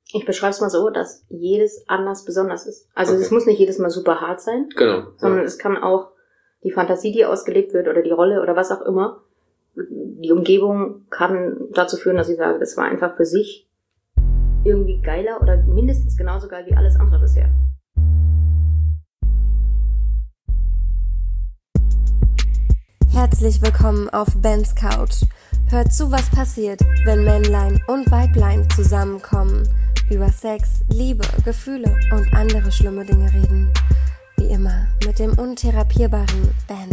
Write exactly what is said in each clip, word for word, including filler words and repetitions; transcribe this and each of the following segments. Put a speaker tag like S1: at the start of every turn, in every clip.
S1: Ich beschreibe es mal so, dass jedes anders besonders ist. Also okay. Es muss nicht jedes Mal super hart sein.
S2: Genau.
S1: Sondern
S2: ja.
S1: es kann auch die Fantasie, die ausgelebt wird oder die Rolle oder was auch immer. Die Umgebung kann dazu führen, dass ich sage, das war einfach für sich irgendwie geiler oder mindestens genauso geil wie alles andere bisher.
S3: Herzlich willkommen auf Bens Couch. Hört zu, was passiert, wenn Männlein und Weiblein zusammenkommen, über Sex, Liebe, Gefühle und andere schlimme Dinge reden. Wie immer mit dem untherapierbaren Ben.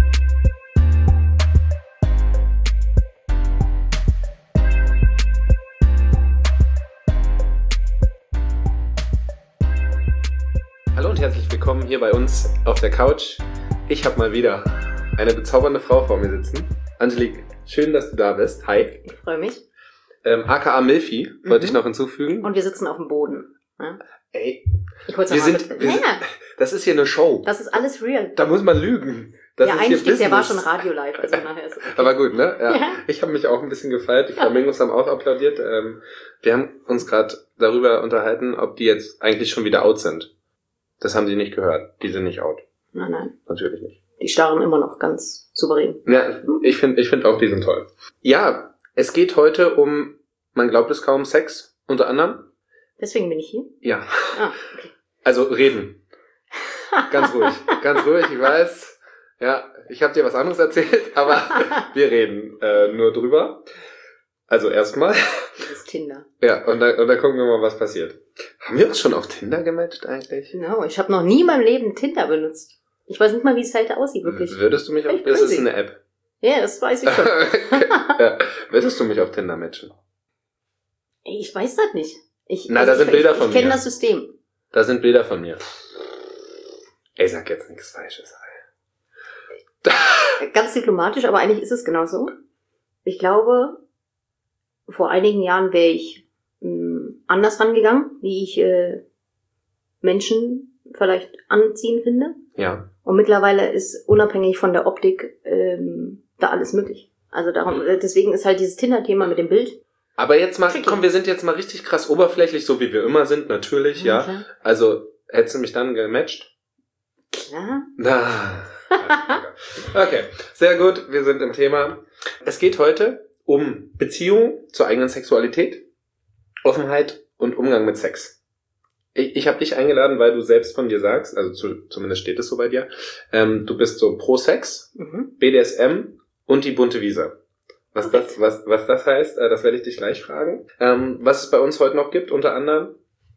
S2: Hallo und herzlich willkommen hier bei uns auf der Couch. Ich habe mal wieder eine bezaubernde Frau vor mir sitzen. Angelique, schön, dass du da bist. Hi.
S1: Ich freue mich.
S2: Ähm, aka Milfi, wollte
S1: mhm.
S2: ich noch hinzufügen.
S1: Und wir sitzen auf dem Boden. Ja?
S2: Ey,
S1: ich hol's
S2: wir
S1: mal
S2: sind,
S1: mit.
S2: wir
S1: Ja.
S2: sind, das ist hier eine Show.
S1: Das ist alles real.
S2: Da muss man lügen. Das
S1: ja,
S2: ist
S1: eigentlich
S2: hier
S1: der war
S2: Business.
S1: schon Radio live, also nachher ist es okay.
S2: Aber gut, ne? Ja.
S1: Ja.
S2: Ich habe mich auch ein bisschen gefeiert. Die Flamingos haben auch applaudiert. Ähm, wir haben uns gerade darüber unterhalten, ob die jetzt eigentlich schon wieder out sind. Das haben die nicht gehört. Die sind nicht out.
S1: Nein, nein.
S2: Natürlich nicht.
S1: Die starren immer noch ganz souverän.
S2: Ja, ich finde ich find auch, die sind toll. Ja, es geht heute um, man glaubt es kaum, Sex, unter anderem.
S1: Deswegen bin ich hier?
S2: Ja.
S1: Ah, okay.
S2: Also reden. Ganz ruhig. Ganz ruhig, ich weiß. Ja, ich habe dir was anderes erzählt, aber wir reden äh, nur drüber. Also erstmal.
S1: Das ist Tinder.
S2: Ja, und dann, und dann gucken wir mal, was passiert. Haben wir uns schon auf Tinder gematcht eigentlich?
S1: Genau, ich habe noch nie in meinem Leben Tinder benutzt. Ich weiß nicht mal, wie es halt aussieht, wirklich.
S2: Würdest du mich auf...
S1: Echt
S2: Das
S1: crazy.
S2: ist eine App.
S1: Ja, das weiß ich schon.
S2: Ja. Würdest du mich auf Tinder matchen?
S1: Ey, ich weiß das nicht. Ich,
S2: Na,
S1: also
S2: da sind
S1: ich,
S2: Bilder
S1: ich,
S2: von
S1: ich kenne
S2: mir.
S1: das System.
S2: Da sind Bilder von mir. Ey, sag jetzt nichts Falsches.
S1: Ganz diplomatisch, aber eigentlich ist es genauso. Ich glaube, vor einigen Jahren wäre ich mh, anders rangegangen, wie ich äh, Menschen vielleicht anziehen finde.
S2: Ja.
S1: Und mittlerweile ist unabhängig von der Optik ähm, da alles möglich. Also darum, deswegen ist halt dieses Tinder-Thema mit dem Bild.
S2: Aber jetzt mal,
S1: Tricky.
S2: komm, wir sind jetzt mal richtig krass oberflächlich, so wie wir immer sind, natürlich, ja.
S1: Okay.
S2: Also, hättest du mich dann gematcht?
S1: Klar.
S2: Na. Okay, sehr gut, wir sind im Thema. Es geht heute um Beziehung zur eigenen Sexualität, Offenheit und Umgang mit Sex. Ich, ich habe dich eingeladen, weil du selbst von dir sagst, also zu, zumindest steht es so bei dir, ähm, du bist so pro Sex,
S1: Mhm.
S2: B D S M und die bunte Wiese. Was das, was, was das heißt, äh, das werde ich dich gleich fragen. Ähm, was es bei uns heute noch gibt, unter anderem,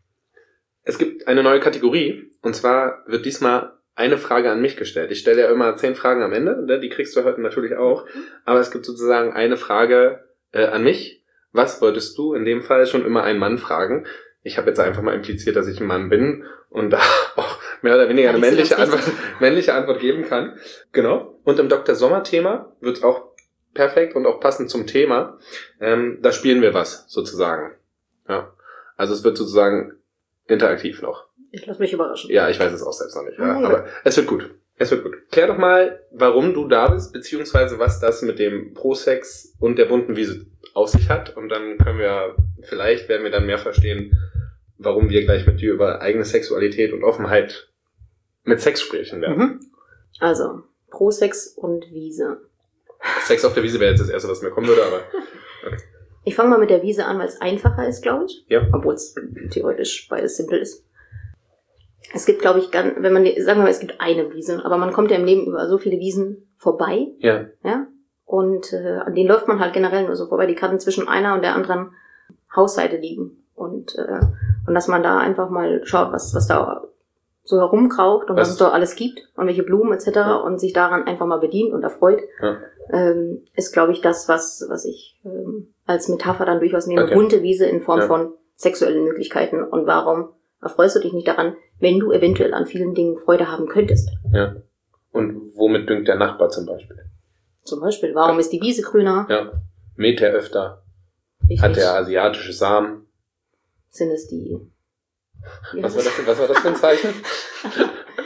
S2: es gibt eine neue Kategorie, und zwar wird diesmal eine Frage an mich gestellt. Ich stelle ja immer zehn Fragen am Ende, ne? Die kriegst du heute natürlich auch, aber es gibt sozusagen eine Frage äh, an mich. Was wolltest du in dem Fall schon immer einen Mann fragen? Ich habe jetzt einfach mal impliziert, dass ich ein Mann bin und da auch mehr oder weniger eine
S1: Ja,
S2: männliche
S1: das ist
S2: Antwort, männliche Antwort geben kann. Genau. Und im Doktor Sommer-Thema wird auch perfekt und auch passend zum Thema. Ähm, da spielen wir was, sozusagen. Ja. Also es wird sozusagen interaktiv noch.
S1: Ich lasse mich überraschen.
S2: Ja, ich weiß es auch selbst noch nicht. Ja.
S1: Okay.
S2: Aber es wird gut. Es wird gut. Klär doch mal, warum du da bist, beziehungsweise was das mit dem Pro-Sex und der bunten Wiese auf sich hat. Und dann können wir, vielleicht werden wir dann mehr verstehen, warum wir gleich mit dir über eigene Sexualität und Offenheit mit Sex sprechen werden.
S1: Mhm. Also, Pro-Sex und Wiese.
S2: Sex auf der Wiese wäre jetzt das Erste, was mir kommen würde, aber... Okay.
S1: Ich fange mal mit der Wiese an, weil es einfacher ist, glaube ich.
S2: Ja.
S1: Obwohl es theoretisch beides simpel ist. Es gibt, glaube ich, ganz, wenn man, sagen wir mal, es gibt eine Wiese, aber man kommt ja im Leben über so viele Wiesen vorbei,
S2: Ja.
S1: ja, und äh, an denen läuft man halt generell nur so vorbei. Die kann zwischen einer und der anderen Hausseite liegen und äh, und dass man da einfach mal schaut, was was da so herumkraucht und was, was es da alles gibt und welche Blumen et cetera. Ja. Und sich daran einfach mal bedient und erfreut,
S2: Ja.
S1: ähm, ist, glaube ich, das, was was ich ähm, als Metapher dann durchaus nehme.
S2: Okay.
S1: Bunte Wiese in Form
S2: Ja.
S1: von sexuellen Möglichkeiten. Und warum erfreust du dich nicht daran, wenn du eventuell an vielen Dingen Freude haben könntest?
S2: Ja. Und womit düngt der Nachbar zum Beispiel?
S1: Zum Beispiel, warum
S2: Ja.
S1: ist die Wiese grüner?
S2: Ja. Mäht er öfter?
S1: Richtig.
S2: Hat er asiatische Samen?
S1: Sind es die... Wie
S2: Was
S1: heißt
S2: war das, was war das für ein Zeichen?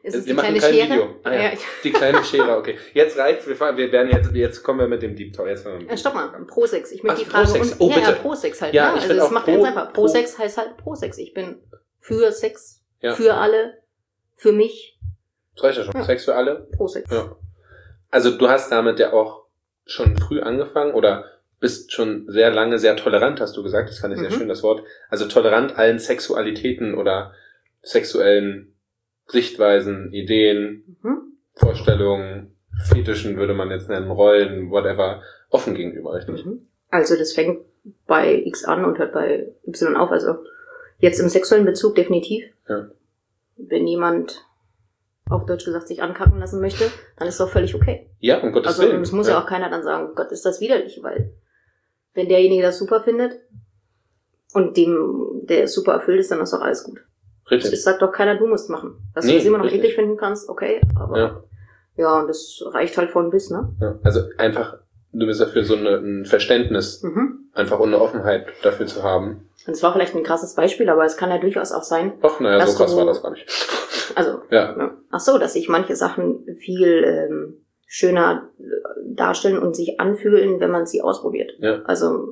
S1: Ist es
S2: wir
S1: die
S2: machen
S1: kleine
S2: kein
S1: Schere?
S2: Video. Ah, ja.
S1: Ja.
S2: Die kleine Schere, okay. Jetzt reicht's, wir, fahren, wir werden jetzt, jetzt kommen wir mit dem Deep Talk. Jetzt
S1: Äh, stopp mal, Pro-Sex. Ich möchte
S2: Ach,
S1: die Frage...
S2: Pro-Sex.
S1: Und,
S2: Oh,
S1: ja,
S2: bitte.
S1: ja, Pro-Sex halt.
S2: Ja,
S1: ne?
S2: ich
S1: Also
S2: bin
S1: es
S2: auch
S1: macht
S2: pro-
S1: ganz einfach.
S2: pro-
S1: Pro-Sex heißt halt Pro-Sex. Ich bin für Sex,
S2: Ja.
S1: für alle, für mich.
S2: Das reicht ja schon.
S1: Ja.
S2: Sex für alle.
S1: Pro-Sex.
S2: Ja. Also du hast damit ja auch schon früh angefangen oder bist schon sehr lange sehr tolerant, hast du gesagt. Das fand ich sehr
S1: Mhm.
S2: schön, das Wort. Also tolerant allen Sexualitäten oder sexuellen Sichtweisen, Ideen,
S1: Mhm.
S2: Vorstellungen, Fetischen würde man jetzt nennen, Rollen, whatever, offen gegenüber, richtig?
S1: Mhm. Also das fängt bei X an und hört bei Y auf. Also jetzt im sexuellen Bezug definitiv.
S2: Ja.
S1: Wenn jemand auf Deutsch gesagt sich ankacken lassen möchte, dann ist doch völlig okay.
S2: Ja, um Gottes
S1: Also
S2: Willen.
S1: es muss ja. ja auch keiner dann sagen, Gott, ist das widerlich, weil wenn derjenige das super findet und dem, der es super erfüllt ist, dann ist doch alles gut.
S2: Richtig.
S1: Es sagt doch keiner, du musst machen. Dass
S2: Nee,
S1: du das immer noch
S2: richtig.
S1: eklig finden kannst, okay, aber
S2: Ja.
S1: ja, und das reicht halt von bis, ne?
S2: Ja. Also einfach, du bist dafür so eine, ein Verständnis,
S1: Mhm.
S2: einfach und eine Offenheit dafür zu haben.
S1: Und es war vielleicht ein krasses Beispiel, aber es kann ja durchaus auch sein,
S2: Ach, naja,
S1: Dass
S2: so krass
S1: du-
S2: war das gar nicht.
S1: also,
S2: Ja.
S1: ja. Ach so, dass sich manche Sachen viel ähm, schöner äh, darstellen und sich anfühlen, wenn man sie ausprobiert.
S2: Ja.
S1: Also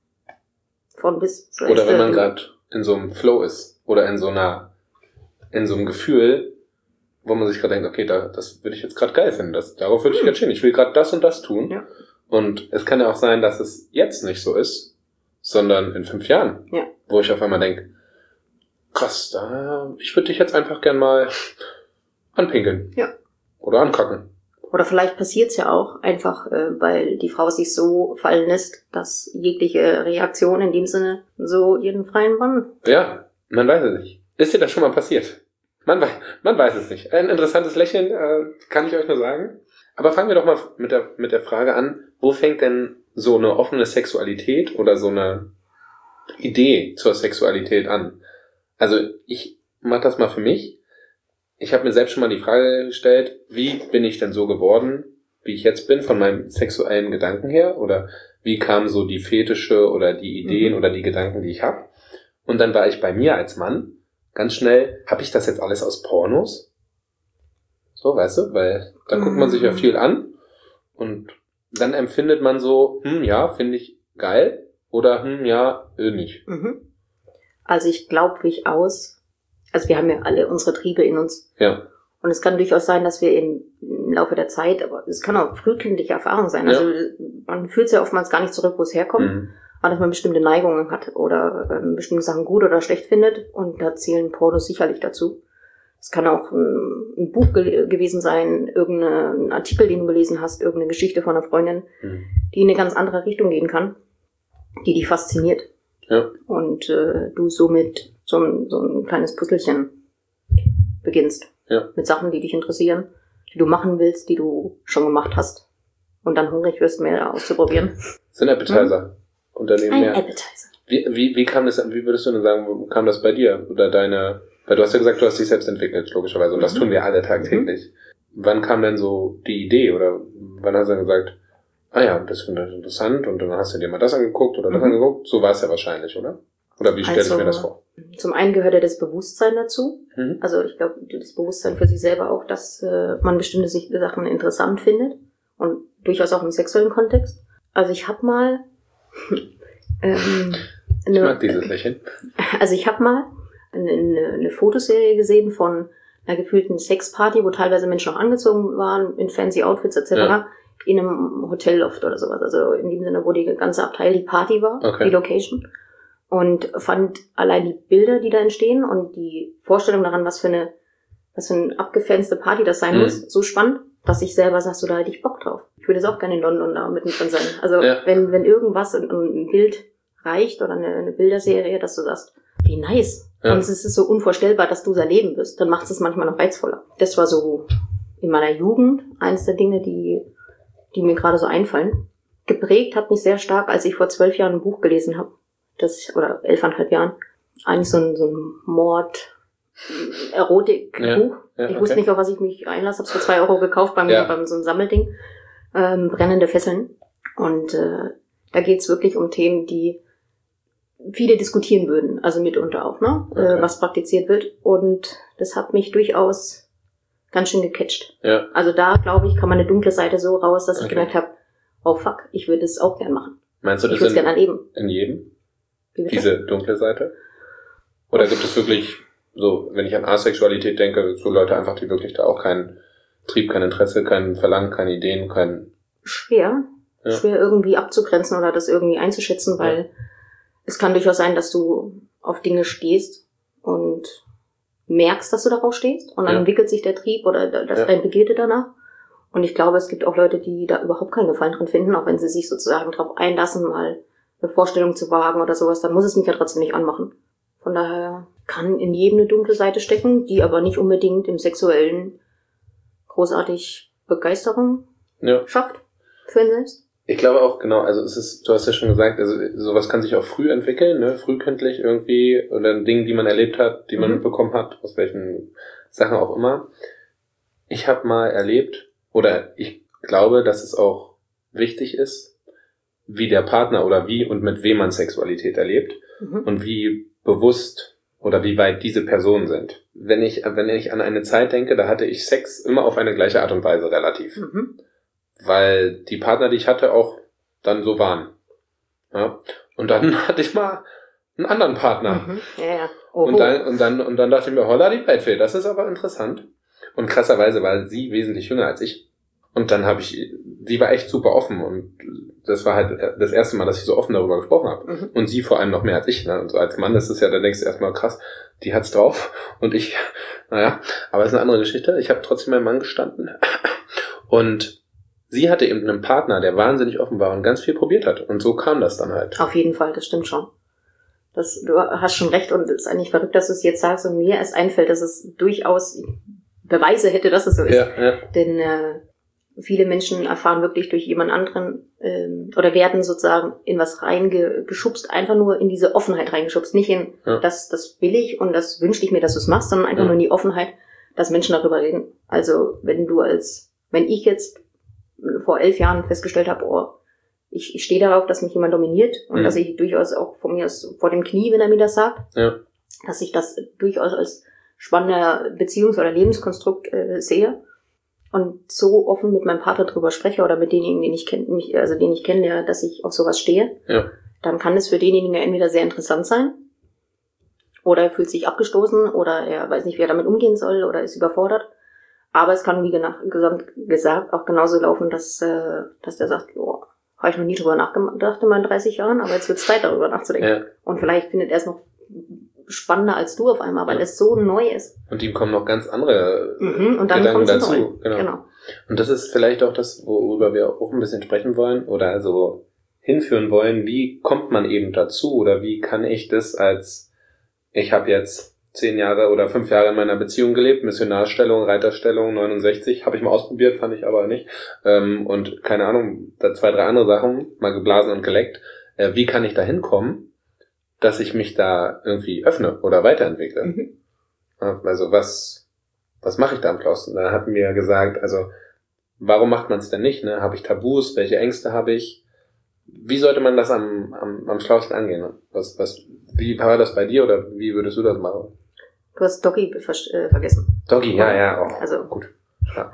S1: von bis.
S2: Oder wenn man
S1: äh,
S2: gerade in so einem Flow ist oder in so einer, in so einem Gefühl, wo man sich gerade denkt, okay, da, das würde ich jetzt gerade geil finden, das, darauf würde ich
S1: Hm.
S2: gerade stehen, ich will gerade das und das tun.
S1: Ja.
S2: Und es kann ja auch sein, dass es jetzt nicht so ist, sondern in fünf Jahren,
S1: Ja.
S2: wo ich auf einmal denke, krass, da, ich würde dich jetzt einfach gern mal anpinkeln.
S1: Ja.
S2: Oder ankacken.
S1: Oder vielleicht passiert's ja auch einfach, äh, weil die Frau sich so fallen lässt, dass jegliche Reaktion in dem Sinne so ihren freien Mann.
S2: Ja, man weiß es nicht. Ist dir das schon mal passiert? Man weiß, man weiß es nicht. Ein interessantes Lächeln, äh, kann ich euch nur sagen. Aber fangen wir doch mal mit der, mit der Frage an, wo fängt denn so eine offene Sexualität oder so eine Idee zur Sexualität an? Also ich mache das mal für mich. Ich habe mir selbst schon mal die Frage gestellt, wie bin ich denn so geworden, wie ich jetzt bin, von meinem sexuellen Gedanken her? Oder wie kamen so die Fetische oder die Ideen
S1: Mhm.
S2: oder die Gedanken, die ich habe? Und dann war ich bei mir als Mann ganz schnell, habe ich das jetzt alles aus Pornos? So, weißt du, weil da guckt man sich ja viel an und dann empfindet man so, hm, ja, finde ich geil oder hm, ja, äh, nicht.
S1: Mhm. Also ich glaube durchaus, also wir haben ja alle unsere Triebe in uns.
S2: Ja,
S1: Und es kann durchaus sein, dass wir im, im Laufe der Zeit, aber es kann auch frühkindliche Erfahrung sein.
S2: Ja.
S1: Also man fühlt es ja oftmals gar nicht zurück, wo es herkommt.
S2: mhm.
S1: Aber dass man bestimmte Neigungen hat oder ähm, bestimmte Sachen gut oder schlecht findet. Und da zählen Pornos sicherlich dazu. Es kann auch ein, ein Buch ge- gewesen sein, irgendein Artikel, den du gelesen hast, irgendeine Geschichte von einer Freundin,
S2: Mhm.
S1: die in eine ganz andere Richtung gehen kann, die dich fasziniert.
S2: Ja.
S1: Und äh, du somit so ein, so ein kleines Puzzlechen beginnst.
S2: Ja.
S1: Mit Sachen, die dich interessieren, die du machen willst, die du schon gemacht hast. Und dann hungrig wirst, mehr auszuprobieren.
S2: Sind Appetizer. Unternehmen
S1: Ein
S2: mehr.
S1: Appetizer.
S2: Wie, wie, wie kam das, wie würdest du denn sagen, wo kam das bei dir? Oder deine, weil du hast ja gesagt, du hast dich selbst entwickelt, logischerweise. Und das
S1: Mhm.
S2: tun wir alle tagtäglich. Wann kam denn so die Idee? Oder wann hast du dann gesagt, ah ja, das finde ich interessant und dann hast du dir mal das angeguckt oder das
S1: Mhm.
S2: angeguckt? So war es ja wahrscheinlich, oder? Oder wie stelle
S1: Also,
S2: ich mir das vor?
S1: Zum einen gehört ja das Bewusstsein dazu.
S2: Mhm.
S1: Also ich glaube, das Bewusstsein für sich selber auch, dass äh, man bestimmte sich- Sachen interessant findet. Und durchaus auch im sexuellen Kontext. Also ich habe mal... ähm, eine,
S2: Ich mag dieses Lächeln.
S1: Also ich habe mal eine, eine, eine Fotoserie gesehen von einer gefühlten Sexparty, wo teilweise Menschen auch angezogen waren, in fancy Outfits et cetera,
S2: Ja.
S1: in einem Hotelloft oder sowas. Also in dem Sinne, wo die ganze Abteil die Party war,
S2: Okay.
S1: die Location. Und fand allein die Bilder, die da entstehen und die Vorstellung daran, was für eine, was für eine abgefänste Party das sein
S2: Mhm.
S1: muss, so spannend, dass ich selber sag, so da hätte ich Bock drauf. Ich würde jetzt auch gerne in London da mittendrin sein. Also
S2: Ja.
S1: wenn, wenn irgendwas, ein, ein Bild reicht oder eine, eine Bilderserie, dass du sagst, wie nice.
S2: Ja.
S1: Und es ist so unvorstellbar, dass du es erleben wirst. Dann macht es manchmal noch reizvoller. Das war so in meiner Jugend eines der Dinge, die, die mir gerade so einfallen. Geprägt hat mich sehr stark, als ich vor zwölf Jahren ein Buch gelesen habe. Das, oder elfeinhalb Jahren. Eigentlich so ein, so ein Mord, Erotik-Buch.
S2: Ja,
S1: Ich
S2: okay.
S1: wusste nicht, auf was ich mich einlasse. Hab's für zwei Euro gekauft beim,
S2: Ja.
S1: beim so einem Sammelding. Ähm, brennende Fesseln. Und äh, da geht's wirklich um Themen, die viele diskutieren würden. Also mitunter auch, ne?
S2: Okay.
S1: Äh, was praktiziert wird. Und das hat mich durchaus ganz schön gecatcht.
S2: Ja.
S1: Also da, glaube ich, kam meine dunkle Seite so raus, dass ich
S2: Okay.
S1: gemerkt habe, oh fuck, ich würde es auch gern machen.
S2: Meinst du
S1: Ich
S2: das
S1: würde es
S2: in,
S1: gern erleben.
S2: in jedem?
S1: Wie bitte?
S2: Diese dunkle Seite? Oder gibt es wirklich so, wenn ich an Asexualität denke, so Leute einfach, die wirklich da auch keinen Trieb, kein Interesse, kein Verlangen, keine Ideen, kein...
S1: Schwer.
S2: Ja.
S1: Schwer irgendwie abzugrenzen oder das irgendwie einzuschätzen, weil
S2: Ja.
S1: es kann durchaus sein, dass du auf Dinge stehst und merkst, dass du darauf stehst und dann
S2: Ja.
S1: entwickelt sich der Trieb oder das
S2: Ja.
S1: dein Begierde danach. Und ich glaube, es gibt auch Leute, die da überhaupt keinen Gefallen dran finden, auch wenn sie sich sozusagen darauf einlassen, mal eine Vorstellung zu wagen oder sowas, dann muss es mich ja trotzdem nicht anmachen. Von daher kann in jedem eine dunkle Seite stecken, die aber nicht unbedingt im Sexuellen großartig Begeisterung
S2: Ja.
S1: schafft für ihn selbst.
S2: Ich glaube auch, genau, also es ist, du hast ja schon gesagt, also sowas kann sich auch früh entwickeln, ne, frühkindlich irgendwie, oder Dinge, die man erlebt hat, die man
S1: Mhm.
S2: mitbekommen hat, aus welchen Sachen auch immer. Ich habe mal erlebt, oder ich glaube, dass es auch wichtig ist, wie der Partner oder wie und mit wem man Sexualität erlebt
S1: Mhm.
S2: und wie bewusst oder wie weit diese Personen sind. Wenn ich, wenn ich an eine Zeit denke, da hatte ich Sex immer auf eine gleiche Art und Weise relativ.
S1: Mhm.
S2: Weil die Partner, die ich hatte, auch dann so waren. Ja? Und dann hatte ich mal einen anderen Partner.
S1: Mhm. Ja, ja. Oh,
S2: Und dann, und dann, und dann dachte ich mir, holla die Waldfee, das ist aber interessant. Und krasserweise war sie wesentlich jünger als ich. Und dann habe ich, sie war echt super offen und das war halt das erste Mal, dass ich so offen darüber gesprochen habe.
S1: Mhm.
S2: Und sie vor allem noch mehr als ich. Ne? Und so als Mann ist es ja, dann denkst du erstmal, krass, die hat's drauf. Und ich, naja, aber es ist eine andere Geschichte. Ich habe trotzdem meinem Mann gestanden. Und sie hatte eben einen Partner, der wahnsinnig offen war und ganz viel probiert hat. Und so kam das dann halt.
S1: Auf jeden Fall, das stimmt schon. Das, du hast schon recht und es ist eigentlich verrückt, dass du es jetzt sagst und mir erst einfällt, dass es durchaus Beweise hätte, dass es so ist.
S2: Ja, ja.
S1: Denn äh, viele Menschen erfahren wirklich durch jemand anderen ähm, oder werden sozusagen in was reingeschubst, einfach nur in diese Offenheit reingeschubst. Nicht in,
S2: Ja.
S1: das, das will ich und das wünsche ich mir, dass du es machst, sondern einfach
S2: Ja.
S1: nur in die Offenheit, dass Menschen darüber reden. Also wenn du als, wenn ich jetzt vor elf Jahren festgestellt habe, oh, ich, ich stehe darauf, dass mich jemand dominiert und
S2: Mhm.
S1: dass ich durchaus auch von mir aus vor dem Knie, wenn er mir das sagt,
S2: Ja.
S1: dass ich das durchaus als spannender Beziehungs- oder Lebenskonstrukt äh, sehe und so offen mit meinem Partner drüber spreche oder mit denjenigen, den ich kenne, also den ich kenne, dass ich auf sowas stehe,
S2: Ja.
S1: dann kann es für denjenigen entweder sehr interessant sein oder er fühlt sich abgestoßen oder er weiß nicht, wie er damit umgehen soll oder ist überfordert. Aber es kann, wie gesamt gesagt, auch genauso laufen, dass, äh, dass der sagt, oh, habe ich noch nie drüber nachgedacht in meinen dreißig Jahren, aber jetzt wird es Zeit, darüber nachzudenken.
S2: Ja.
S1: Und vielleicht findet er es noch spannender als du auf einmal, weil
S2: Ja.
S1: es so neu ist.
S2: Und ihm kommen noch ganz andere
S1: Mhm, und dann
S2: Gedanken
S1: kommt es
S2: dazu.
S1: neu.
S2: Genau.
S1: Genau.
S2: Und das ist vielleicht auch das, worüber wir auch ein bisschen sprechen wollen oder so hinführen wollen. Wie kommt man eben dazu oder wie kann ich das als, ich habe jetzt zehn Jahre oder fünf Jahre in meiner Beziehung gelebt, Missionarstellung, Reiterstellung, neunundsechzig, habe ich mal ausprobiert, fand ich aber nicht. Ähm, und keine Ahnung, da zwei, drei andere Sachen, mal geblasen und geleckt. Äh, wie kann ich da hinkommen, dass ich mich da irgendwie öffne oder weiterentwickle?
S1: Mhm.
S2: Also was, was mache ich da am Klausten? Da hatten wir gesagt, also warum macht man es denn nicht? Ne? Habe ich Tabus? Welche Ängste habe ich? Wie sollte man das am, am, am schlausten angehen? Was, was, wie war das bei dir oder wie würdest du das machen?
S1: Du hast Doggy ver- äh, vergessen.
S2: Doggy, ja, ja, auch.
S1: Also-
S2: gut. Ja.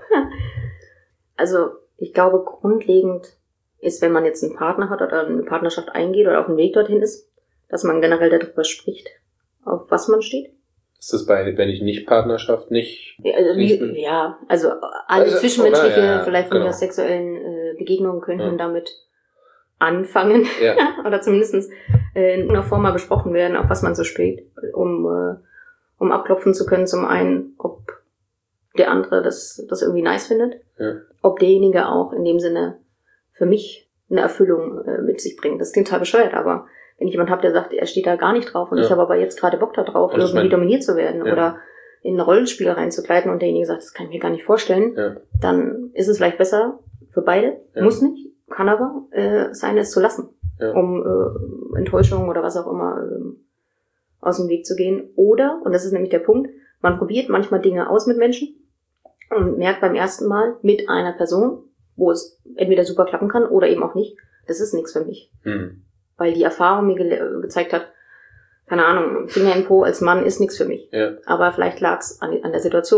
S1: Also ich glaube, grundlegend ist, wenn man jetzt einen Partner hat oder eine Partnerschaft eingeht oder auf dem Weg dorthin ist, dass man generell darüber spricht, auf was man steht.
S2: Ist das bei, wenn ich nicht Partnerschaft, nicht,
S1: Ja, also,
S2: Nicht-
S1: wie, ja, also alle
S2: Also,
S1: zwischenmenschliche,
S2: oder? Ja, ja,
S1: vielleicht von
S2: genau.
S1: der sexuellen äh, Begegnungen könnten
S2: Ja.
S1: damit anfangen
S2: ja,
S1: oder zumindest äh, in einer Form mal besprochen werden, auf was man so steht, um äh, um abklopfen zu können, zum einen, ob der andere das das irgendwie nice findet,
S2: ja,
S1: ob derjenige auch in dem Sinne für mich eine Erfüllung äh, mit sich bringt. Das klingt total bescheuert, aber wenn ich jemand habe, der sagt, er steht da gar nicht drauf und
S2: Ja.
S1: ich habe aber jetzt gerade Bock da drauf,
S2: Und das
S1: irgendwie
S2: mein-
S1: dominiert zu werden
S2: Ja.
S1: oder in ein Rollenspiel reinzugleiten und derjenige sagt, das kann ich mir gar nicht vorstellen,
S2: ja,
S1: dann ist es vielleicht besser für beide,
S2: Ja.
S1: muss nicht, kann aber äh, sein, es zu lassen,
S2: ja,
S1: um äh, Enttäuschung oder was auch immer ähm, aus dem Weg zu gehen. Oder, und das ist nämlich der Punkt, man probiert manchmal Dinge aus mit Menschen und merkt beim ersten Mal mit einer Person, wo es entweder super klappen kann oder eben auch nicht, das ist nichts für mich.
S2: hm,
S1: Weil die Erfahrung mir ge- gezeigt hat, keine Ahnung, Finger in Po als Mann ist nichts für mich.
S2: ja,
S1: Aber vielleicht lag es an, an der Situation,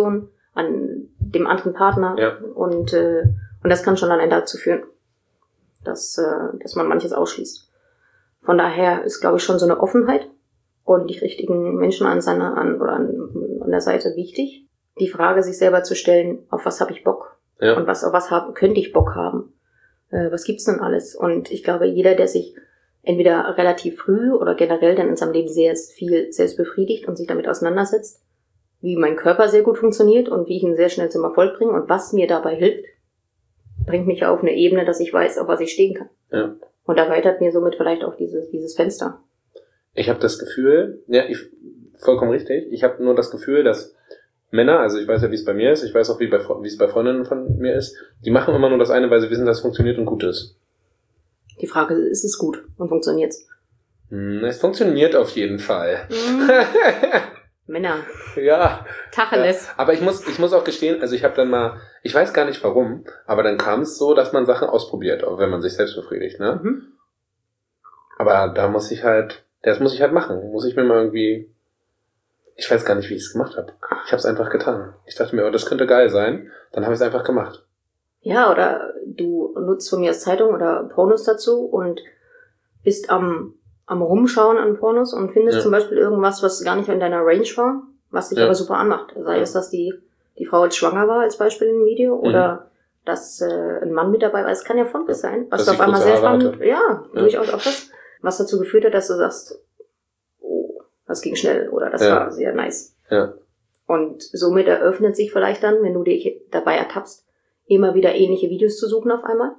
S1: an dem anderen Partner.
S2: Ja.
S1: Und, äh, und das kann schon dann dazu führen, dass, äh, dass man manches ausschließt. Von daher ist, glaube ich, schon so eine Offenheit und die richtigen Menschen an seiner, an, oder an, an der Seite wichtig. Die Frage, sich selber zu stellen, auf was habe ich Bock?
S2: Ja.
S1: Und was, auf was hab, könnte ich Bock haben? Äh, was gibt's denn alles? Und ich glaube, jeder, der sich entweder relativ früh oder generell dann in seinem Leben sehr viel selbst befriedigt und sich damit auseinandersetzt, wie mein Körper sehr gut funktioniert und wie ich ihn sehr schnell zum Erfolg bringe und was mir dabei hilft, bringt mich auf eine Ebene, dass ich weiß, auf was ich stehen kann.
S2: Ja.
S1: Und erweitert mir somit vielleicht auch dieses, dieses Fenster.
S2: Ich habe das Gefühl, ja, ich, vollkommen richtig, ich habe nur das Gefühl, dass Männer, also ich weiß ja, wie es bei mir ist, ich weiß auch, wie, bei, wie es bei Freundinnen von mir ist, die machen immer nur das eine, weil sie wissen, dass es funktioniert und gut ist.
S1: Die Frage ist, ist es gut und funktioniert's?
S2: Hm, es funktioniert auf jeden Fall.
S1: Mhm. Männer.
S2: Ja.
S1: Tacheles.
S2: Ja. Aber ich muss, ich muss auch gestehen, also ich habe dann mal, ich weiß gar nicht warum, aber dann kam es so, dass man Sachen ausprobiert, auch wenn man sich selbst befriedigt, ne?
S1: Mhm.
S2: Aber da muss ich halt, das muss ich halt machen. Muss ich mir mal irgendwie, ich weiß gar nicht, wie ich es gemacht habe. Ich habe es einfach getan. Ich dachte mir, oh, das könnte geil sein. Dann habe ich es einfach gemacht.
S1: Ja, oder du nutzt von mir als Zeitung oder Pornos dazu und bist am, am Rumschauen an Pornos und findest
S2: Ja.
S1: zum Beispiel irgendwas, was gar nicht in deiner Range war, was dich
S2: Ja.
S1: aber super anmacht. Sei
S2: Ja.
S1: es, dass die, die Frau jetzt schwanger war als Beispiel im Video
S2: Mhm.
S1: oder dass äh, ein Mann mit dabei war. Es kann ja von bis sein. Was
S2: Dass
S1: du
S2: sie
S1: auf einmal
S2: kurze
S1: sehr
S2: Haare
S1: spannend,
S2: hatte.
S1: ja,
S2: Ja.
S1: durchaus auch das, was dazu geführt hat, dass du sagst, oh, das ging schnell oder das
S2: Ja.
S1: war sehr nice.
S2: Ja.
S1: Und somit eröffnet sich vielleicht dann, wenn du dich dabei ertappst, immer wieder ähnliche Videos zu suchen auf einmal.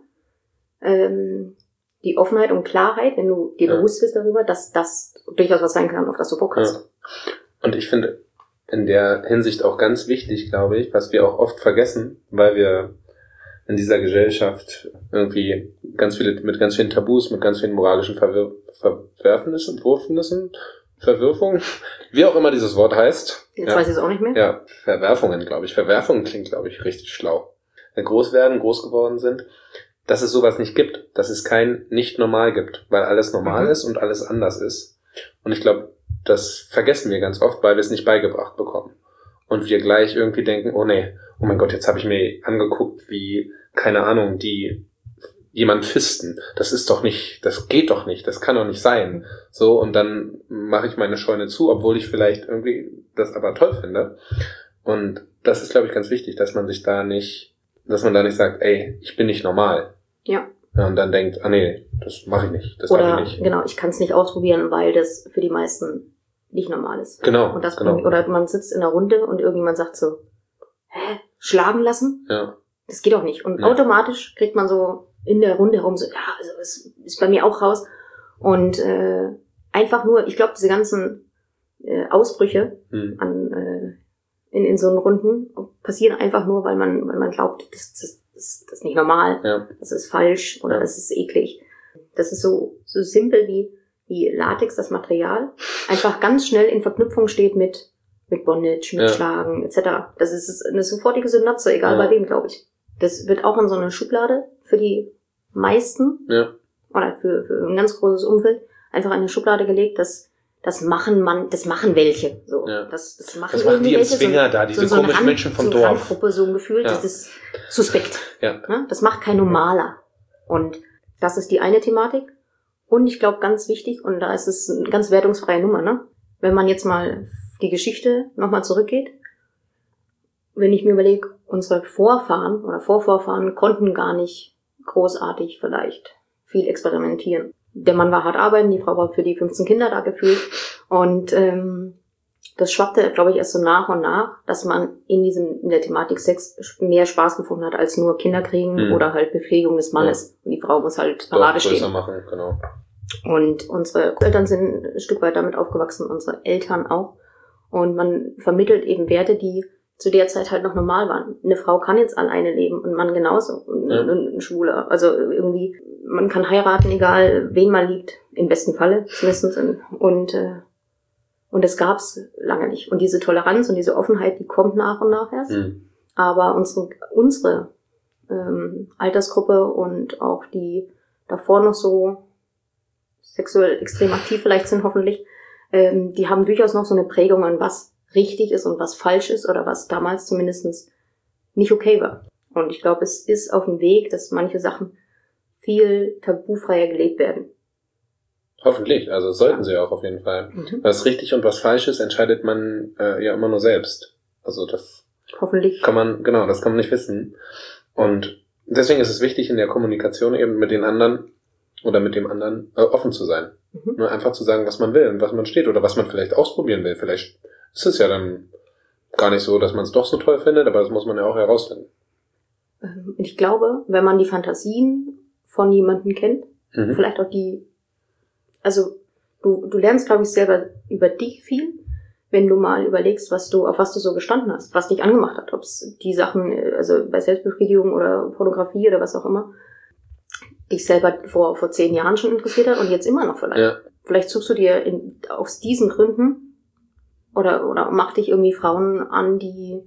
S1: Ähm, die Offenheit und Klarheit, wenn du dir
S2: Ja.
S1: bewusst bist darüber, dass das durchaus was sein kann, auf das du Bock hast.
S2: Ja. Und ich finde in der Hinsicht auch ganz wichtig, glaube ich, was wir auch oft vergessen, weil wir in dieser Gesellschaft irgendwie ganz viele, mit ganz vielen Tabus, mit ganz vielen moralischen Verwir- Verwerfnissen, Wurfnissen, Verwirfungen, wie auch immer dieses Wort heißt.
S1: Jetzt
S2: ja.
S1: weiß ich es auch nicht mehr.
S2: Ja, Verwerfungen, glaube ich. Verwerfungen klingt, glaube ich, richtig schlau. Wenn groß werden, groß geworden sind, dass es sowas nicht gibt, dass es kein Nicht-Normal gibt, weil alles normal
S1: Mhm.
S2: ist und alles anders ist. Und ich glaube, das vergessen wir ganz oft, weil wir es nicht beigebracht bekommen. Und wir gleich irgendwie denken, oh nee, oh mein Gott, jetzt habe ich mir angeguckt, wie, keine Ahnung, die jemand fisten. Das ist doch nicht, das geht doch nicht, das kann doch nicht sein. So, und dann mache ich meine Scheune zu, obwohl ich vielleicht irgendwie das aber toll finde. Und das ist, glaube ich, ganz wichtig, dass man sich da nicht, dass man da nicht sagt, ey, ich bin nicht normal.
S1: Ja.
S2: Ja, und dann denkt, ah nee, das mache ich nicht, das darf
S1: Oder,
S2: ich nicht.
S1: genau, ich kann es nicht ausprobieren, weil das für die meisten nicht normal ist.
S2: Genau,
S1: Und das
S2: genau.
S1: bringt, oder man sitzt in einer Runde und irgendjemand sagt so, hä, schlagen lassen?
S2: Ja,
S1: Das geht auch nicht. Und
S2: Nee.
S1: automatisch kriegt man so in der Runde herum so, ja, also es ist bei mir auch raus. Und äh, einfach nur, ich glaube, diese ganzen äh, Ausbrüche
S2: hm.
S1: an äh, in, in so einen Runden passieren einfach nur, weil man, weil man glaubt, das, das, das, das ist nicht normal,
S2: ja,
S1: das ist falsch oder
S2: Ja.
S1: das ist eklig. Das ist so, so simpel wie, wie Latex, das Material, einfach ganz schnell in Verknüpfung steht mit, mit Bondage, mit
S2: Ja.
S1: Schlagen et cetera. Das ist eine sofortige Synapse, egal
S2: Ja.
S1: bei wem, glaube ich. Das wird auch in so eine Schublade für die meisten
S2: ja,
S1: oder für, für ein ganz großes Umfeld einfach in eine Schublade gelegt, dass das machen man, das machen welche. So,
S2: Ja.
S1: das, das machen
S2: Das machen die im
S1: welche,
S2: Zwinger
S1: so,
S2: da, diese
S1: so eine
S2: komischen Menschen vom
S1: so eine
S2: Dorf.
S1: Randgruppe, so ein Gefühl,
S2: Ja.
S1: das ist suspekt.
S2: Ja.
S1: Ne? Das macht kein Normaler. Und das ist die eine Thematik. Und ich glaube, ganz wichtig, und da ist es eine ganz wertungsfreie Nummer, ne? Wenn man jetzt mal die Geschichte nochmal zurückgeht, wenn ich mir überlege, unsere Vorfahren oder Vorvorfahren konnten gar nicht großartig vielleicht viel experimentieren. Der Mann war hart arbeiten, die Frau war für die fünfzehn Kinder da gefühlt. Und ähm, das schwappte, glaube ich, erst so nach und nach, dass man in diesem in der Thematik Sex mehr Spaß gefunden hat, als nur Kinder kriegen
S2: Mhm.
S1: oder halt Befriedigung des Mannes. Und die Frau muss halt
S2: Dorf
S1: Parade
S2: größer
S1: stehen.
S2: machen, genau.
S1: Und unsere Eltern sind ein Stück weit damit aufgewachsen, unsere Eltern auch. Und man vermittelt eben Werte, die zu der Zeit halt noch normal waren. Eine Frau kann jetzt alleine leben und ein Mann genauso. Und
S2: Ja.
S1: ein, ein Schwuler. Also irgendwie, man kann heiraten, egal wen man liebt. Im besten Falle zumindest. Und, äh, und das gab's lange nicht. Und diese Toleranz und diese Offenheit, die kommt nach und nach erst.
S2: Hm.
S1: Aber unsere, unsere ähm, Altersgruppe und auch die davor noch so sexuell extrem aktiv vielleicht sind, hoffentlich, ähm, die haben durchaus noch so eine Prägung an was richtig ist und was falsch ist oder was damals zumindest nicht okay war. Und ich glaube, es ist auf dem Weg, dass manche Sachen viel tabufreier gelebt werden.
S2: Hoffentlich, also sollten sie auch auf jeden Fall. Mhm. Was richtig und was falsch ist, entscheidet man äh, ja immer nur selbst. Also das
S1: Hoffentlich.
S2: kann man, genau, das kann man nicht wissen. Und deswegen ist es wichtig, in der Kommunikation eben mit den anderen oder mit dem anderen äh, offen zu sein. Mhm. Nur einfach zu sagen, was man will und was man steht oder was man vielleicht ausprobieren will. Vielleicht ist es ja dann gar nicht so, dass man es doch so toll findet, aber das muss man ja auch herausfinden.
S1: Ich glaube, wenn man die Fantasien von jemandem kennt, mhm. vielleicht auch die, also du, du lernst, glaube ich, selber über dich viel, wenn du mal überlegst, was du, auf was du so gestanden hast, was dich angemacht hat, ob es die Sachen, also bei Selbstbefriedigung oder Pornografie oder was auch immer, dich selber vor, vor zehn Jahren schon interessiert hat und jetzt immer noch vielleicht. Ja. Vielleicht suchst du dir in, aus diesen Gründen oder, oder mach dich irgendwie Frauen an, die,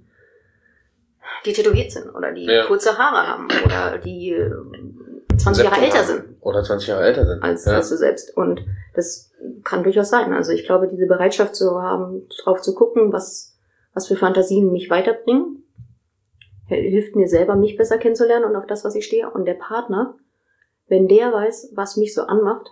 S1: die tätowiert sind oder die ja. kurze Haare haben oder die zwanzig Jahre älter sind.
S2: Oder zwanzig Jahre älter sind.
S1: Als,
S2: ja.
S1: als du selbst. Und das kann durchaus sein. Also ich glaube, diese Bereitschaft zu haben, drauf zu gucken, was, was für Fantasien mich weiterbringen, hilft mir selber, mich besser kennenzulernen und auf das, was ich stehe. Und der Partner, wenn der weiß, was mich so anmacht,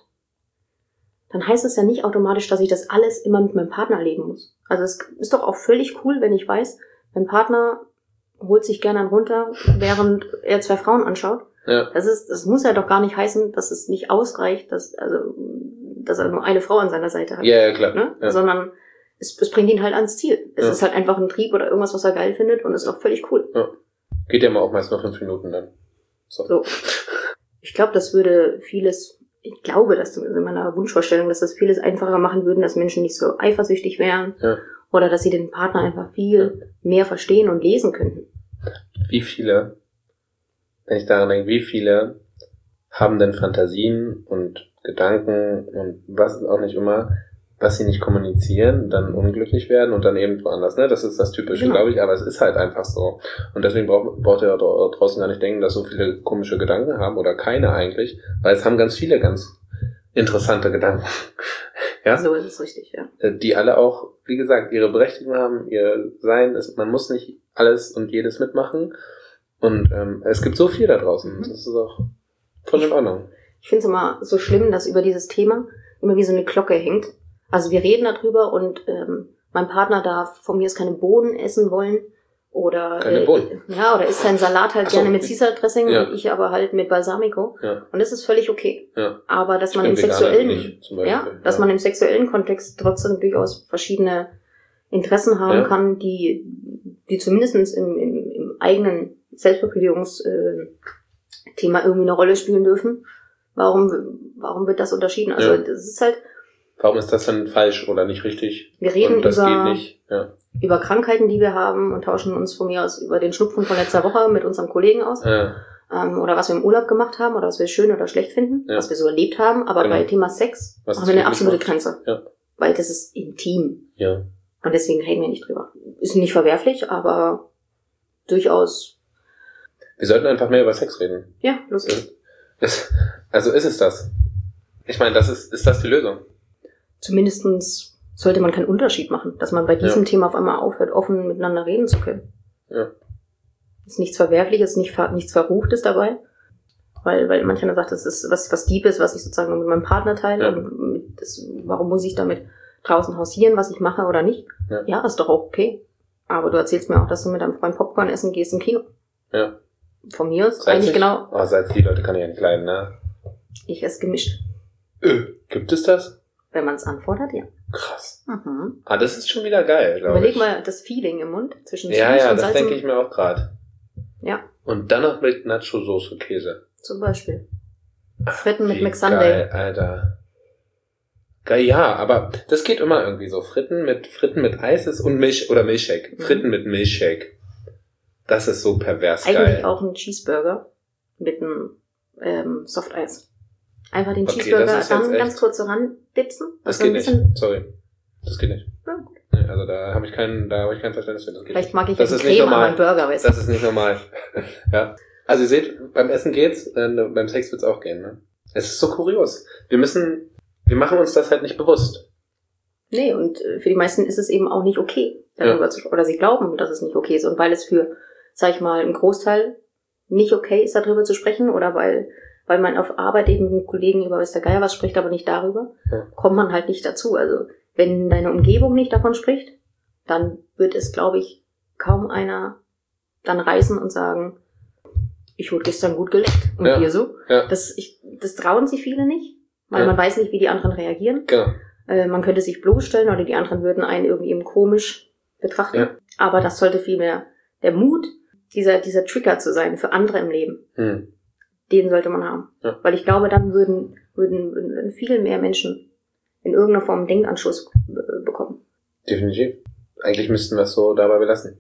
S1: dann heißt es ja nicht automatisch, dass ich das alles immer mit meinem Partner erleben muss. Also es ist doch auch völlig cool, wenn ich weiß, mein Partner holt sich gerne einen runter, während er zwei Frauen anschaut. Ja. Das ist, das muss ja doch gar nicht heißen, dass es nicht ausreicht, dass, also, dass er nur eine Frau an seiner Seite hat.
S2: Ja, ja, klar.
S1: Ne?
S2: Ja.
S1: Sondern es, es bringt ihn halt ans Ziel. Es ja. ist halt einfach ein Trieb oder irgendwas, was er geil findet und ist doch völlig cool.
S2: Ja. Geht ja mal auch meist nur fünf Minuten dann. So.
S1: so. Ich glaube, das würde vieles, ich glaube, dass in meiner Wunschvorstellung, dass das vieles einfacher machen würden, dass Menschen nicht so eifersüchtig wären. Ja. Oder dass sie den Partner einfach viel ja. mehr verstehen und lesen könnten.
S2: Wie viele, wenn ich daran denke, wie viele haben denn Fantasien und Gedanken und was auch nicht immer, was sie nicht kommunizieren, dann unglücklich werden und dann eben woanders, ne? Das ist das Typische, genau. glaube ich, aber es ist halt einfach so. Und deswegen braucht, braucht ihr draußen gar nicht denken, dass so viele komische Gedanken haben oder keine eigentlich, weil es haben ganz viele ganz interessante Gedanken. Ja?
S1: So ist es richtig, ja.
S2: Die alle auch, wie gesagt, ihre Berechtigung haben, ihr Sein ist, man muss nicht alles und jedes mitmachen. Und ähm, es gibt so viel da draußen. Mhm. Das ist auch voll in Ordnung.
S1: Ich finde es immer so schlimm, dass über dieses Thema immer wie so eine Glocke hängt. Also wir reden darüber und ähm, mein Partner darf von mir aus keine Bohnen essen wollen. Oder
S2: keine Bohnen.
S1: Äh, ja, oder isst seinen Salat halt
S2: so,
S1: gerne mit Caesar Dressing
S2: ja.
S1: und ich aber halt mit Balsamico.
S2: Ja.
S1: Und das ist völlig okay.
S2: Ja.
S1: Aber dass man im sexuellen, nicht, ja, dass ja. man im sexuellen Kontext trotzdem durchaus verschiedene Interessen haben ja. kann, die, die zumindest im, im, im eigenen Selbstbefriedigungsthema äh, irgendwie eine Rolle spielen dürfen. Warum, warum wird das unterschieden? Also,
S2: ja.
S1: das ist halt.
S2: Warum ist das denn falsch oder nicht richtig?
S1: Wir reden
S2: und das
S1: über,
S2: geht nicht. Ja.
S1: über Krankheiten, die wir haben und tauschen uns von mir aus über den Schnupfen von letzter Woche mit unserem Kollegen aus.
S2: Ja.
S1: Ähm, oder was wir im Urlaub gemacht haben oder was wir schön oder schlecht finden, ja. was wir so erlebt haben. Aber genau. bei Thema Sex was haben wir eine absolute macht. Grenze.
S2: Ja.
S1: Weil das ist intim.
S2: Ja.
S1: Und deswegen reden wir nicht drüber. Ist nicht verwerflich, aber durchaus.
S2: Wir sollten einfach mehr über Sex reden.
S1: Ja, lustig.
S2: Also ist es das? Ich meine, das ist, ist das die Lösung?
S1: Zumindestens sollte man keinen Unterschied machen, dass man bei diesem ja. Thema auf einmal aufhört, offen miteinander reden zu können.
S2: Ja.
S1: Ist nichts Verwerfliches, nicht, nichts Verruchtes dabei. Weil, weil mancher sagt, das ist was, was Diebes, was ich sozusagen mit meinem Partner teile. Ja. Und mit, das, warum muss ich damit draußen hausieren, was ich mache oder nicht? Ja. ja, ist doch auch okay. Aber du erzählst mir auch, dass du mit deinem Freund Popcorn essen gehst im Kino.
S2: Ja.
S1: Von mir aus
S2: Salzig?
S1: eigentlich genau.
S2: Oh, salzig, die Leute kann ich ja nicht leiden, ne?
S1: Ich esse gemischt.
S2: Äh, gibt es das?
S1: Wenn man es anfordert, ja.
S2: Krass.
S1: Mhm.
S2: Ah, das ist schon wieder geil, glaube ich.
S1: Überleg mal das Feeling im Mund zwischen Süß
S2: ja, ja,
S1: und
S2: das
S1: Salz.
S2: denke ich mir auch gerade.
S1: Ja.
S2: Und dann noch mit Nacho-Soße Käse.
S1: Zum Beispiel. Fritten mit
S2: Wie
S1: McSunday.
S2: Geil, Alter. Geil, ja, aber das geht immer irgendwie so. Fritten mit Fritten mit Eis ist und Milch oder Milchshake. Mhm. Fritten mit Milchshake. Das ist so pervers
S1: Eigentlich
S2: geil.
S1: Eigentlich auch ein Cheeseburger mit einem ähm, Softeis. Einfach den okay, Cheeseburger dann ganz kurz so randipsen.
S2: Das geht nicht. Sorry. Das geht nicht. Ja, gut. Nee, also da habe ich keinen, da habe ich kein Verständnis für. Das geht
S1: Vielleicht
S2: nicht.
S1: mag ich
S2: das
S1: ja
S2: ist
S1: die Creme an meinem Burger. Weißt du?
S2: Das ist nicht normal. Ja. Also ihr seht, beim Essen geht's, äh, beim Sex wird's auch gehen. Ne? Es ist so kurios. Wir müssen, wir machen uns das halt nicht bewusst.
S1: Nee, und für die meisten ist es eben auch nicht okay, darüber ja. zu sprechen. Oder sie glauben, dass es nicht okay ist. Und weil es für, sag ich mal, einen Großteil nicht okay ist, darüber zu sprechen, oder weil weil man auf Arbeit eben mit einem Kollegen über weiß der Geier was spricht, aber nicht darüber, ja. kommt man halt nicht dazu. Also wenn deine Umgebung nicht davon spricht, dann wird es, glaube ich, kaum einer dann reißen und sagen, ich wurde gestern gut geleckt. Und ja. hier so. Ja. Das, ich, das trauen sich viele nicht, weil ja. man weiß nicht, wie die anderen reagieren. Genau. Äh, man könnte sich bloßstellen oder die anderen würden einen irgendwie eben komisch betrachten. Ja. Aber das sollte vielmehr der Mut, dieser, dieser Trigger zu sein für andere im Leben. Hm. Den sollte man haben. Ja. Weil ich glaube, dann würden, würden, würden viel mehr Menschen in irgendeiner Form einen Denkanschluss äh, bekommen.
S2: Definitiv. Eigentlich müssten wir es so dabei belassen.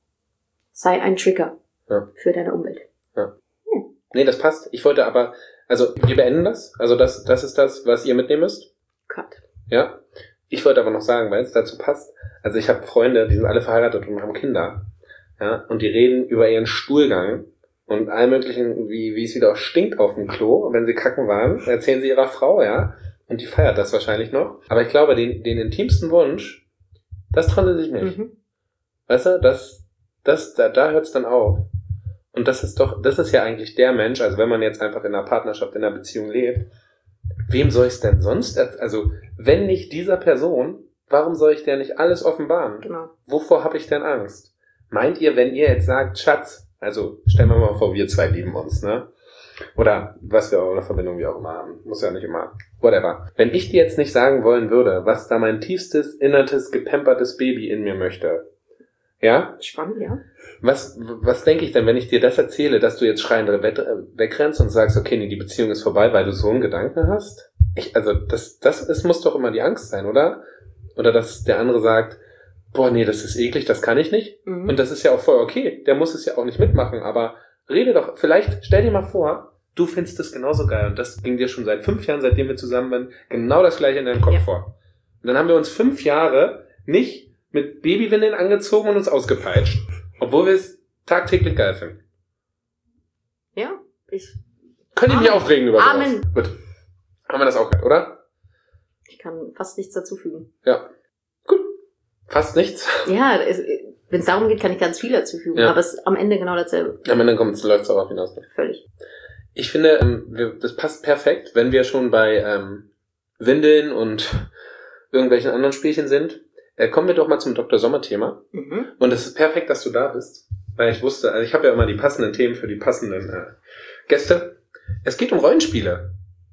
S1: Sei ein Trigger ja. für deine Umwelt.
S2: Ja. Hm. Nee, das passt. Ich wollte aber, also wir beenden das. Also das, das ist das, was ihr mitnehmen müsst.
S1: Cut.
S2: Ja. Ich wollte aber noch sagen, weil es dazu passt. Also ich habe Freunde, die sind alle verheiratet und haben Kinder. Ja. Und die reden über ihren Stuhlgang. Und all möglichen, wie, wie es wieder auch stinkt auf dem Klo, wenn sie kacken waren, erzählen sie ihrer Frau, ja. Und die feiert das wahrscheinlich noch. Aber ich glaube, den, den intimsten Wunsch, das trauen sie sich nicht. Mhm. Weißt du, das, das, da, da hört's dann auf. Und das ist doch, das ist ja eigentlich der Mensch, also wenn man jetzt einfach in einer Partnerschaft, in einer Beziehung lebt, wem soll ich's denn sonst, also, wenn nicht dieser Person, warum soll ich der nicht alles offenbaren?
S1: Genau.
S2: Wovor habe ich denn Angst? Meint ihr, wenn ihr jetzt sagt, Schatz, also stellen wir mal vor, wir zwei lieben uns, ne? Oder was wir auch in der Verbindung wie auch immer haben. Muss ja nicht immer. Whatever. Wenn ich dir jetzt nicht sagen wollen würde, was da mein tiefstes, innertes, gepampertes Baby in mir möchte. Ja?
S1: Spannend, ja.
S2: Was, was denke ich denn, wenn ich dir das erzähle, dass du jetzt schreiend wegrennst und sagst, okay, nee, die Beziehung ist vorbei, weil du so einen Gedanken hast? Ich, also, das, das ist, muss doch immer die Angst sein, oder? Oder dass der andere sagt, boah, nee, das ist eklig, das kann ich nicht. Mhm. Und das ist ja auch voll okay. Der muss es ja auch nicht mitmachen, aber rede doch, vielleicht stell dir mal vor, du findest das genauso geil und das ging dir schon seit fünf Jahren, seitdem wir zusammen sind, genau das gleiche in deinem Kopf ja. vor. Und dann haben wir uns fünf Jahre nicht mit Babywindeln angezogen und uns ausgepeitscht, obwohl wir es tagtäglich geil finden.
S1: Ja, ich...
S2: Könnt ihr mich aufregen über sowas?
S1: Amen.
S2: Gut. Haben wir das auch gehört, oder?
S1: Ich kann fast nichts dazufügen.
S2: Ja. Gut. Fast nichts.
S1: Ja, wenn es darum geht, kann ich ganz viel dazufügen, ja. aber es ist am Ende genau dasselbe.
S2: Am Ende läuft es darauf hinaus.
S1: Völlig.
S2: Ich finde, ähm, wir, das passt perfekt, wenn wir schon bei ähm, Windeln und irgendwelchen anderen Spielchen sind. Äh, kommen wir doch mal zum Doktor Sommer-Thema. Mhm. Und es ist perfekt, dass du da bist, weil ich wusste, also ich habe ja immer die passenden Themen für die passenden äh, Gäste. Es geht um Rollenspiele.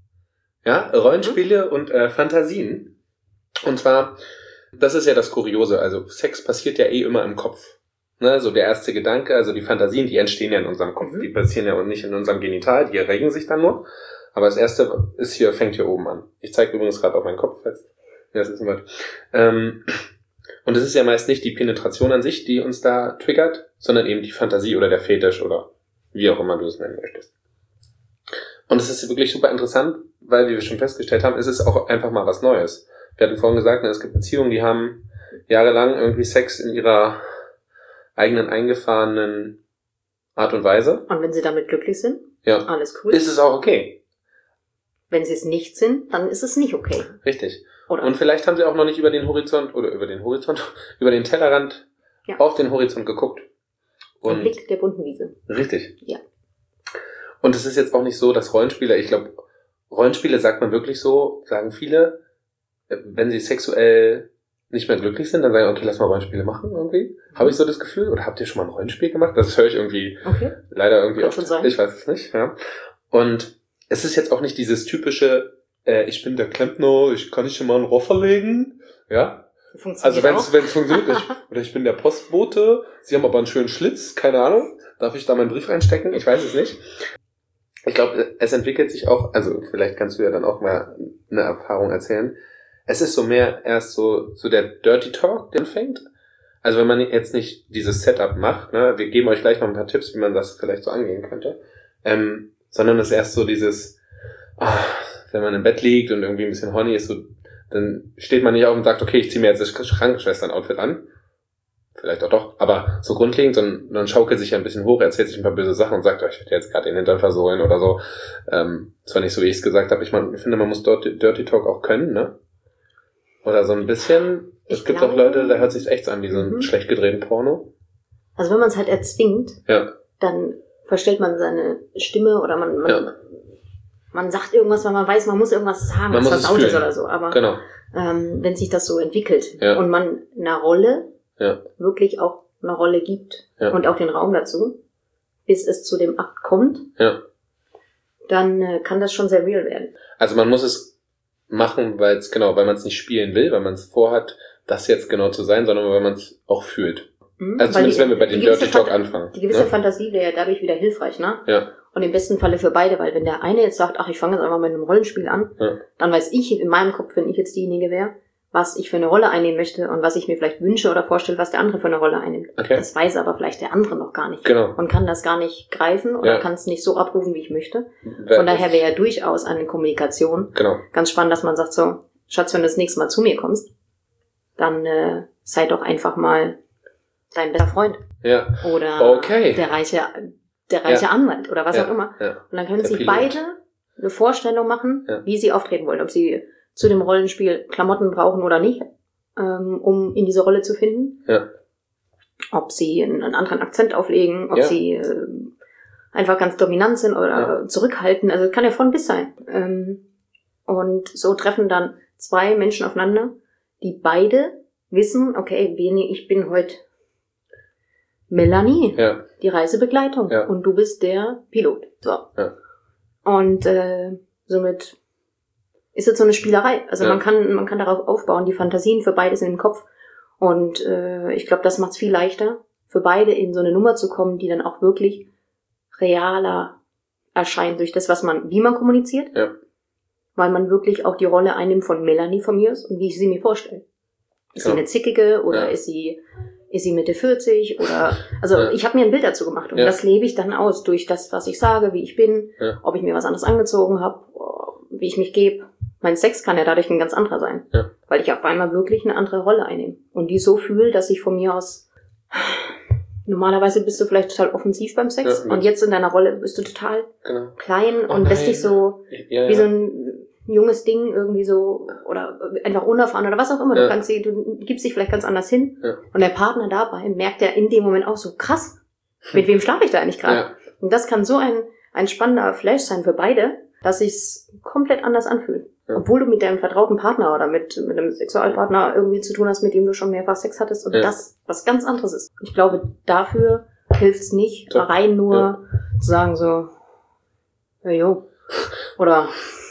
S2: Ja, Rollenspiele mhm. und äh, Fantasien. Und zwar... Das ist ja das Kuriose, also Sex passiert ja eh immer im Kopf. Ne, so der erste Gedanke, also die Fantasien, die entstehen ja in unserem Kopf, die passieren ja nicht in unserem Genital, die erregen sich dann nur. Aber das erste ist hier, fängt hier oben an. Ich zeige übrigens gerade auf meinen Kopf jetzt. Ja, das ist ein Wort. Ähm, und es ist ja meist nicht die Penetration an sich, die uns da triggert, sondern eben die Fantasie oder der Fetisch oder wie auch immer du es nennen möchtest. Und es ist wirklich super interessant, weil, wie wir schon festgestellt haben, ist es auch einfach mal was Neues. Wir hatten vorhin gesagt, es gibt Beziehungen, die haben jahrelang irgendwie Sex in ihrer eigenen eingefahrenen Art und Weise.
S1: Und wenn sie damit glücklich sind,
S2: ja.
S1: alles cool.
S2: Ist es auch okay.
S1: Wenn sie es nicht sind, dann ist es nicht okay.
S2: Richtig. Oder? Und vielleicht haben sie auch noch nicht über den Horizont, oder über den Horizont, über den Tellerrand ja. auf den Horizont geguckt.
S1: Und der Blick der bunten Wiese.
S2: Richtig.
S1: Ja.
S2: Und es ist jetzt auch nicht so, dass Rollenspieler, ich glaube, Rollenspiele sagt man wirklich so, sagen viele, wenn sie sexuell nicht mehr glücklich sind, dann sagen, okay, lass mal Rollenspiele machen irgendwie. Habe ich so das Gefühl? Oder habt ihr schon mal ein Rollenspiel gemacht? Das höre ich irgendwie
S1: okay.
S2: leider irgendwie
S1: oft.
S2: Ich weiß es nicht. Ja. Und es ist jetzt auch nicht dieses typische, äh, ich bin der Klempner, ich kann nicht schon mal einen Rohr verlegen. Ja. Also wenn es funktioniert, ich, oder ich bin der Postbote, sie haben aber einen schönen Schlitz, keine Ahnung. Darf ich da meinen Brief reinstecken? Ich weiß es nicht. Ich glaube, es entwickelt sich auch, also vielleicht kannst du ja dann auch mal eine Erfahrung erzählen. Es ist so mehr erst so so der Dirty Talk, der fängt. Also wenn man jetzt nicht dieses Setup macht, ne, wir geben euch gleich noch ein paar Tipps, wie man das vielleicht so angehen könnte, ähm, sondern es ist erst so dieses, ach, wenn man im Bett liegt und irgendwie ein bisschen horny ist, so, dann steht man nicht auf und sagt, okay, ich ziehe mir jetzt das Krankenschwestern-Outfit an. Vielleicht auch doch, aber so grundlegend, sondern dann schaukelt sich ja ein bisschen hoch, erzählt sich ein paar böse Sachen und sagt, oh, ich werde jetzt gerade den Hintern versohlen oder so. Ähm, zwar nicht so, wie ich es gesagt habe, ich, mein, ich finde, man muss Dirty, Dirty Talk auch können, ne? Oder so ein bisschen, es
S1: Ich
S2: gibt
S1: glaube,
S2: auch Leute, da hört sich's echt an wie so ein
S1: Mhm.
S2: schlecht gedrehten Porno.
S1: Also wenn man es halt erzwingt,
S2: Ja,
S1: dann verstellt man seine Stimme oder man, man,
S2: Ja.
S1: man sagt irgendwas, weil man weiß, man muss irgendwas sagen,
S2: Man
S1: was
S2: muss es
S1: versaut ist
S2: fühlen.
S1: oder so. Aber
S2: genau.
S1: ähm, wenn sich das so entwickelt
S2: Ja.
S1: und man einer Rolle
S2: Ja.
S1: wirklich auch eine Rolle gibt
S2: Ja.
S1: und auch den Raum dazu, bis es zu dem Akt kommt,
S2: Ja.
S1: dann äh, kann das schon sehr real werden.
S2: Also man muss es machen, weil es, genau, weil man es nicht spielen will, weil man es vorhat, das jetzt genau zu sein, sondern weil man es auch fühlt.
S1: Mhm.
S2: Also
S1: Weil
S2: zumindest
S1: die-
S2: wenn wir bei
S1: die
S2: dem
S1: gewisse
S2: Dirty Talk
S1: Fant-
S2: anfangen.
S1: Die gewisse
S2: Ne?
S1: Fantasie wäre ja dadurch wieder hilfreich, ne?
S2: Ja,
S1: Und im besten Falle für beide, weil wenn der eine jetzt sagt, ach, ich fange jetzt einfach mit einem Rollenspiel an,
S2: Ja.
S1: dann weiß ich in meinem Kopf, wenn ich jetzt diejenige wäre, was ich für eine Rolle einnehmen möchte und was ich mir vielleicht wünsche oder vorstelle, was der andere für eine Rolle einnimmt.
S2: okay.
S1: Das weiß aber vielleicht der andere noch gar nicht.
S2: Genau.
S1: Und kann das gar nicht greifen oder
S2: Ja.
S1: kann es nicht so abrufen, wie ich möchte.
S2: Wer-
S1: Von daher wäre ja durchaus eine Kommunikation
S2: Genau.
S1: ganz spannend, dass man sagt so, Schatz, wenn du das nächste Mal zu mir kommst, dann äh, sei doch einfach mal dein bester Freund
S2: Ja.
S1: oder
S2: Okay.
S1: der reiche, der reiche
S2: Ja.
S1: Anwalt oder was
S2: Ja.
S1: auch immer.
S2: Ja.
S1: Und dann können
S2: Der
S1: sich
S2: Pilot.
S1: beide eine Vorstellung machen,
S2: Ja.
S1: wie sie auftreten wollen. Ob sie zu dem Rollenspiel Klamotten brauchen oder nicht, ähm, um in diese Rolle zu finden.
S2: Ja.
S1: Ob sie einen, einen anderen Akzent auflegen, ob
S2: Ja.
S1: sie äh, einfach ganz dominant sind oder
S2: Ja.
S1: zurückhalten. Also es kann ja von bis sein. Ähm, und so treffen dann zwei Menschen aufeinander, die beide wissen, okay, wen- ich bin heute Melanie,
S2: Ja.
S1: die Reisebegleitung,
S2: Ja.
S1: und du bist der Pilot. So.
S2: Ja.
S1: Und äh, somit ist es so eine Spielerei. Also
S2: Ja.
S1: man kann man kann darauf aufbauen, die Fantasien für beide sind im Kopf. Und äh, ich glaube, das macht es viel leichter, für beide in so eine Nummer zu kommen, die dann auch wirklich realer erscheint durch das, was man, wie man kommuniziert.
S2: Ja.
S1: Weil man wirklich auch die Rolle einnimmt von Melanie von mir aus und wie ich sie mir vorstelle. Ist
S2: Ja.
S1: sie eine Zickige oder
S2: Ja.
S1: ist sie ist sie Mitte vierzig oder also
S2: Ja.
S1: ich habe mir ein Bild dazu gemacht und
S2: Ja.
S1: das lebe ich dann aus durch das, was ich sage, wie ich bin,
S2: Ja.
S1: ob ich mir was anderes angezogen habe, wie ich mich gebe. Mein Sex kann ja dadurch ein ganz anderer sein,
S2: Ja.
S1: weil ich auf einmal wirklich eine andere Rolle einnehme und die so fühle, dass ich von mir aus normalerweise bist du vielleicht total offensiv beim Sex
S2: Ja,
S1: und jetzt in deiner Rolle bist du total
S2: Genau.
S1: klein
S2: Oh
S1: und lässt
S2: nein.
S1: dich so
S2: Ja,
S1: wie
S2: ja.
S1: so ein junges Ding irgendwie so oder einfach unerfahren oder was auch immer.
S2: Ja.
S1: Du kannst sie, du gibst dich vielleicht ganz anders hin
S2: Ja.
S1: und der Partner dabei merkt ja in dem Moment auch so krass, mit wem schlafe ich da eigentlich gerade?
S2: Ja.
S1: Und das kann so ein ein spannender Flash sein für beide, dass sich's komplett anders anfühlt.
S2: Ja.
S1: Obwohl du mit deinem vertrauten Partner oder mit mit einem Sexualpartner irgendwie zu tun hast, mit dem du schon mehrfach Sex hattest und
S2: Ja.
S1: das was ganz anderes ist. Ich glaube, dafür hilft's nicht,
S2: Doch.
S1: rein nur
S2: Ja.
S1: zu sagen so, ja, jo, oder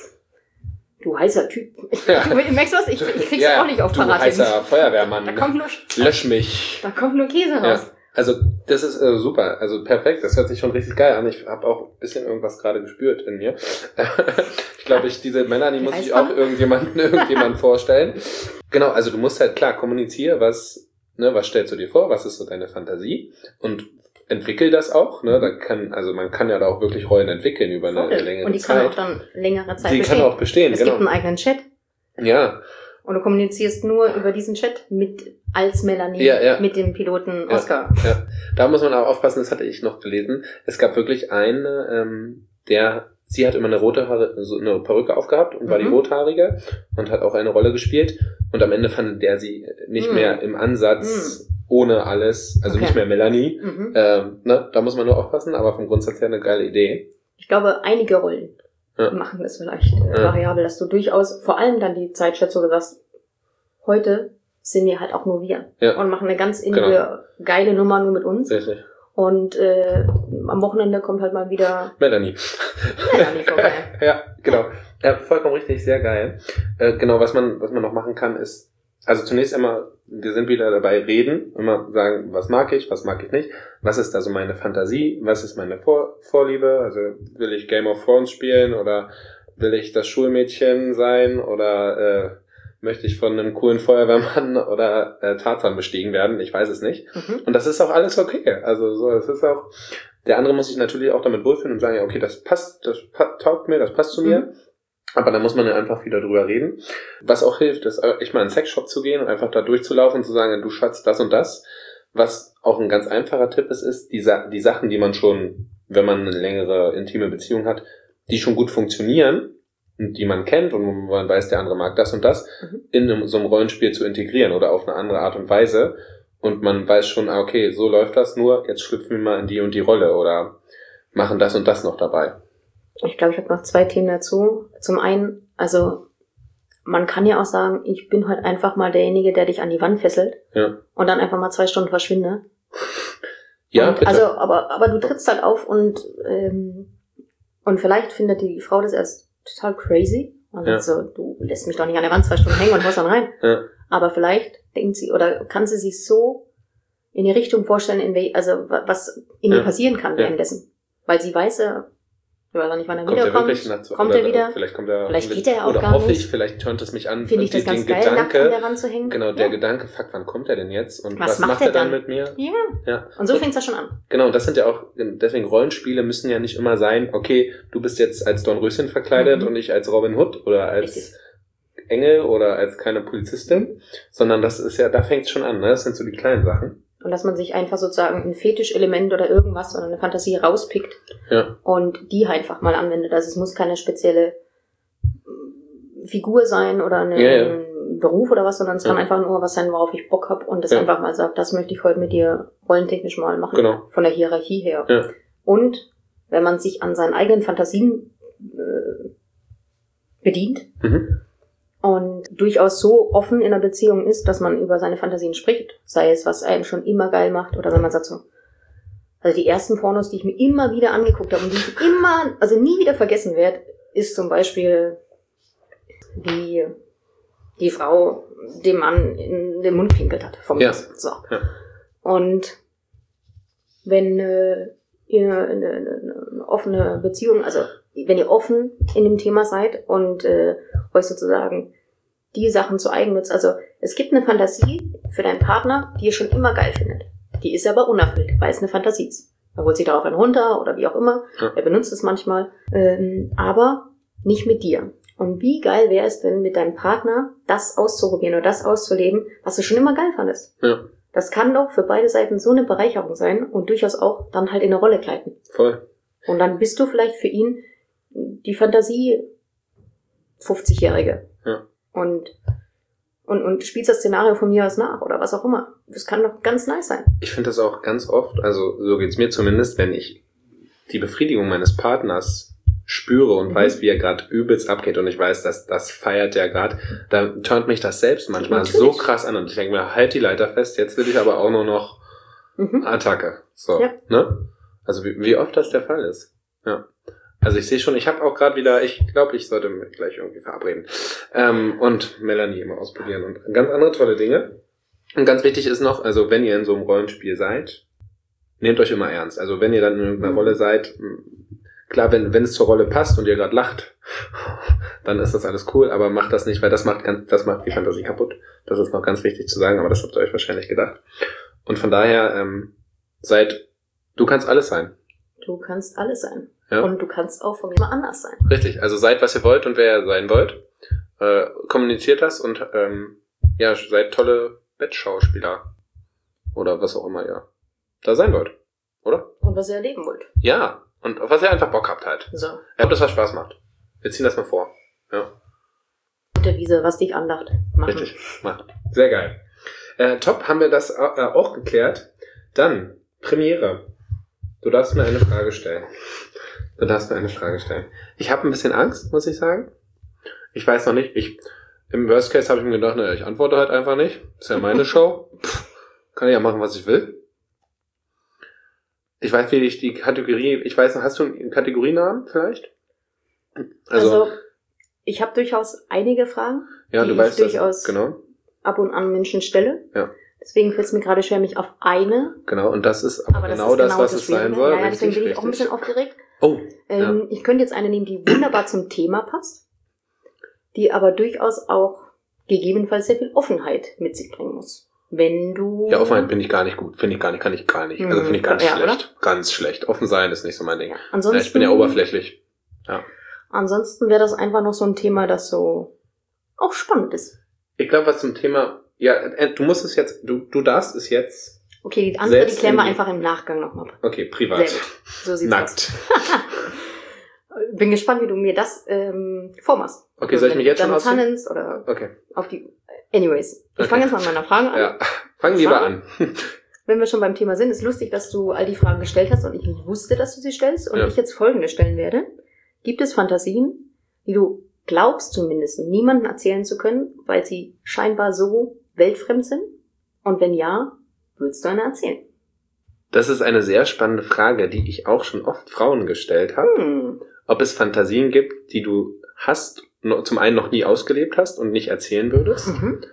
S1: du heißer Typ.
S2: Ja.
S1: Du merkst was? Ich, ich krieg's
S2: Ja,
S1: auch nicht auf
S2: du
S1: Parat.
S2: heißer Feuerwehrmann.
S1: Da kommt nur,
S2: Lösch mich.
S1: da kommt nur Käse
S2: Ja.
S1: raus.
S2: Also das ist äh, super, also perfekt, das hört sich schon richtig geil an. Ich habe auch ein bisschen irgendwas gerade gespürt in mir. Ich glaube, ich diese Melanie
S1: Die
S2: muss ich
S1: Reispfanne?
S2: auch irgendjemanden irgendjemand vorstellen. Genau, also du musst halt klar kommunizieren, was ne, was stellst du dir vor, was ist so deine Fantasie und entwickel das auch, ne? Da kann also man kann ja da auch wirklich Rollen entwickeln über eine
S1: Voll.
S2: längere
S1: Und die kann
S2: Zeit.
S1: auch dann längere Zeit
S2: die
S1: bestehen.
S2: kann auch bestehen,
S1: es
S2: genau.
S1: gibt einen eigenen Chat
S2: Ja,
S1: und du kommunizierst nur über diesen Chat mit als Melanie
S2: Ja, ja.
S1: mit dem Piloten
S2: Ja.
S1: Oscar.
S2: ja. Da muss man auch aufpassen, das hatte ich noch gelesen. Es gab wirklich einen, ähm, der sie hat immer eine rote Haare, so eine Perücke aufgehabt und war die
S1: Mhm.
S2: rothaarige und hat auch eine Rolle gespielt. Und am Ende fand der sie nicht
S1: Mhm.
S2: mehr im Ansatz ohne alles, also
S1: Okay.
S2: nicht mehr Melanie.
S1: Mhm.
S2: Ähm, ne? Da muss man nur aufpassen, aber vom Grundsatz her eine geile Idee.
S1: Ich glaube, einige Rollen
S2: Ja.
S1: machen das vielleicht äh,
S2: Ja.
S1: variabel, dass du durchaus, vor allem dann die Zeitschätze, wo du sagst, heute sind wir halt auch nur wir
S2: Ja.
S1: und machen eine ganz innige, geile Nummer nur mit uns.
S2: Richtig.
S1: Und äh, am Wochenende kommt halt mal wieder
S2: Melanie.
S1: Melanie vorbei.
S2: Ja, genau. Ja, vollkommen richtig, sehr geil. Äh, genau, was man, was man noch machen kann, ist, also zunächst einmal, wir sind wieder dabei, reden, immer sagen, was mag ich, was mag ich nicht, was ist also meine Fantasie, was ist meine Vor- Vorliebe, also will ich Game of Thrones spielen oder will ich das Schulmädchen sein oder äh, möchte ich von einem coolen Feuerwehrmann oder äh, Tarzan bestiegen werden, ich weiß es nicht.
S1: Mhm.
S2: Und das ist auch alles okay. Also so, es ist auch, der andere muss sich natürlich auch damit wohlfühlen und sagen, ja, okay, das passt, das pa- taugt mir, das passt zu mir.
S1: Mhm.
S2: Aber da muss man dann einfach wieder drüber reden. Was auch hilft, ist echt mal in einen Sexshop zu gehen und einfach da durchzulaufen und zu sagen, du Schatz, das und das. Was auch ein ganz einfacher Tipp ist, ist, die, Sa- die Sachen, die man schon, wenn man eine längere intime Beziehung hat, die schon gut funktionieren, die man kennt und wo man weiß, der andere mag das und das, mhm. in einem, so einem Rollenspiel zu integrieren oder auf eine andere Art und Weise. Und man weiß schon, ah, okay, so läuft das, nur jetzt schlüpfen wir mal in die und die Rolle oder machen das und das noch dabei.
S1: Ich glaube, ich habe noch zwei Themen dazu. Zum einen, also man kann ja auch sagen, ich bin halt einfach mal derjenige, der dich an die Wand fesselt
S2: ja.
S1: und dann einfach mal zwei Stunden verschwinde.
S2: Ja,
S1: und,
S2: bitte.
S1: Also, aber, aber du trittst halt auf und ähm, und vielleicht findet die Frau das erst total crazy. Und ja. so, du lässt mich doch nicht an der Wand zwei Stunden hängen und haust dann rein.
S2: Ja.
S1: Aber vielleicht denkt sie, oder kann sie sich so in die Richtung vorstellen, in wel, also was in
S2: ja.
S1: ihr passieren kann
S2: ja.
S1: währenddessen. Weil sie weiß ja, ich weiß auch nicht, wann er
S2: kommt
S1: wiederkommt.
S2: Er wirklich nach,
S1: kommt er wieder?
S2: Vielleicht kommt er,
S1: vielleicht geht er ja auch
S2: oder
S1: gar
S2: hoffe
S1: nicht.
S2: Ich, vielleicht tönt es mich an.
S1: Finde ich das ganz geil,
S2: Gedanke,
S1: nackt an der Wand zu hängen.
S2: Genau, der
S1: ja.
S2: Gedanke, fuck, wann kommt er denn jetzt? Und
S1: was,
S2: was macht, macht er dann mit mir?
S1: Ja.
S2: ja.
S1: Und so fängt es ja schon an.
S2: Genau, das sind ja auch, deswegen Rollenspiele müssen ja nicht immer sein, okay, du bist jetzt als Dornröschen verkleidet mhm. und ich als Robin Hood oder als Richtig. Engel oder als kleine Polizistin, sondern das ist ja, da fängt es schon an, ne? Das sind so die kleinen Sachen.
S1: Und dass man sich einfach sozusagen ein Fetischelement oder irgendwas oder eine Fantasie rauspickt
S2: ja.
S1: und die einfach mal anwendet. Also es muss keine spezielle Figur sein oder eine,
S2: ja, ja.
S1: ein Beruf oder was, sondern es ja. kann einfach nur was sein, worauf ich Bock habe und das
S2: ja.
S1: einfach mal sagt, das möchte ich heute mit dir rollentechnisch mal machen.
S2: Genau.
S1: Von der Hierarchie her.
S2: Ja.
S1: Und wenn man sich an seinen eigenen Fantasien äh, bedient,
S2: mhm.
S1: und durchaus so offen in einer Beziehung ist, dass man über seine Fantasien spricht. Sei es, was einen schon immer geil macht oder wenn man sagt so, also die ersten Pornos, die ich mir immer wieder angeguckt habe und die ich immer, also nie wieder vergessen werde, ist zum Beispiel, wie die Frau dem Mann in den Mund pinkelt hat. Vom
S2: ja.
S1: So.
S2: Ja.
S1: Und wenn äh, ihr eine, eine, eine offene Beziehung, also wenn ihr offen in dem Thema seid und äh, euch sozusagen die Sachen zu eigen nutzt. Also es gibt eine Fantasie für deinen Partner, die ihr schon immer geil findet. Die ist aber unerfüllt, weil es eine Fantasie ist. Er holt sich darauf einen runter oder wie auch immer. Ja. Er benutzt es manchmal. Ähm, aber nicht mit dir. Und wie geil wäre es denn, mit deinem Partner das auszuprobieren oder das auszuleben, was du schon immer geil fandest.
S2: Ja.
S1: Das kann doch für beide Seiten so eine Bereicherung sein und durchaus auch dann halt in eine Rolle gleiten.
S2: Voll.
S1: Und dann bist du vielleicht für ihn die Fantasie fünfzigjährige.
S2: Ja.
S1: Und, und, und spielst das Szenario von mir aus nach oder was auch immer. Das kann doch ganz nice sein.
S2: Ich finde das auch ganz oft, also so geht's mir zumindest, wenn ich die Befriedigung meines Partners spüre und mhm. weiß, wie er gerade übelst abgeht und ich weiß, dass das feiert der gerade, dann turnt mich das selbst manchmal Natürlich. so krass an und ich denke mir, halt die Leiter fest, jetzt will ich aber auch nur noch mhm. Attacke. So, ja. ne? Also wie, wie oft das der Fall ist. Ja. Also ich sehe schon, ich habe auch gerade wieder, ich glaube, ich sollte mich gleich irgendwie verabreden ähm, und Melanie immer ausprobieren und ganz andere tolle Dinge. Und ganz wichtig ist noch, also wenn ihr in so einem Rollenspiel seid, nehmt euch immer ernst. Also wenn ihr dann in irgendeiner mhm. Rolle seid, klar, wenn wenn es zur Rolle passt und ihr gerade lacht, dann ist das alles cool, aber macht das nicht, weil das macht ganz, das macht die Fantasie kaputt. Das ist noch ganz wichtig zu sagen, aber das habt ihr euch wahrscheinlich gedacht. Und von daher ähm, seid, du kannst alles sein.
S1: Du kannst alles sein.
S2: Ja.
S1: Und du kannst auch von mir mal anders sein.
S2: Richtig, also seid, was ihr wollt und wer ihr sein wollt. Äh, kommuniziert das und ähm, ja, seid tolle Bettschauspieler. Oder was auch immer ihr da sein wollt. Oder?
S1: Und was ihr erleben wollt.
S2: Ja, und auf was ihr einfach Bock habt halt.
S1: So.
S2: Ja, ob das was Spaß macht. Wir ziehen das mal vor. Ja.
S1: Auf der Wiese, was dich anlacht. Machen.
S2: Richtig, machen. Sehr geil. Äh, top, haben wir das äh, auch geklärt. Dann, Premiere. Du darfst mir eine Frage stellen. Du darfst mir eine Frage stellen. Ich habe ein bisschen Angst, muss ich sagen. Ich weiß noch nicht. Ich Im Worst Case habe ich mir gedacht, naja, ich antworte halt einfach nicht. Ist ja meine Show. Pff, kann ich ja machen, was ich will. Ich weiß, wie ich die Kategorie... Ich weiß noch, hast du einen Kategorienamen vielleicht?
S1: Also, also ich habe durchaus einige Fragen,
S2: ja,
S1: die
S2: du
S1: ich
S2: weißt
S1: durchaus
S2: das, genau.
S1: ab und an Menschen stelle.
S2: Ja.
S1: Deswegen fällt es mir gerade schwer, mich auf eine...
S2: Genau, und das ist aber, aber genau das, ist genau das, was es sein soll.
S1: Naja, deswegen bin ich
S2: richtig.
S1: auch ein bisschen aufgeregt.
S2: Oh,
S1: ähm,
S2: ja.
S1: Ich könnte jetzt eine nehmen, die wunderbar zum Thema passt, die aber durchaus auch gegebenenfalls sehr viel Offenheit mit sich bringen muss. Wenn du...
S2: Ja, Offenheit bin ich gar nicht gut. Finde ich gar nicht, kann ich gar nicht. Also finde ich ganz
S1: ja,
S2: schlecht.
S1: Oder?
S2: Ganz schlecht. Offen sein ist nicht so mein Ding.
S1: Ja, ansonsten,
S2: ja, ich bin ja oberflächlich. Ja.
S1: Ansonsten wäre das einfach noch so ein Thema, das so auch spannend ist.
S2: Ich glaube, was zum Thema... Ja, du musst es jetzt... Du, du darfst es jetzt...
S1: Okay, die andere, die klären wir einfach im Nachgang nochmal.
S2: Okay, privat.
S1: So sieht's
S2: Nackt.
S1: Bin gespannt, wie du mir das ähm, vormachst.
S2: Okay, soll ich mich jetzt schon ausziehen?
S1: Tanens oder
S2: okay.
S1: auf die... Anyways, ich
S2: okay.
S1: fange jetzt mal mit meiner Frage an.
S2: Ja, fang lieber an.
S1: Wenn wir schon beim Thema sind, ist lustig, dass du all die Fragen gestellt hast und ich nicht wusste, dass du sie stellst und
S2: ja.
S1: ich jetzt folgende stellen werde. Gibt es Fantasien, die du glaubst zumindest niemandem erzählen zu können, weil sie scheinbar so weltfremd sind? Und wenn ja, würdest du eine erzählen?
S2: Das ist eine sehr spannende Frage, die ich auch schon oft Frauen gestellt habe. Hm. Ob es Fantasien gibt, die du hast, zum einen noch nie ausgelebt hast und nicht erzählen würdest. Mhm.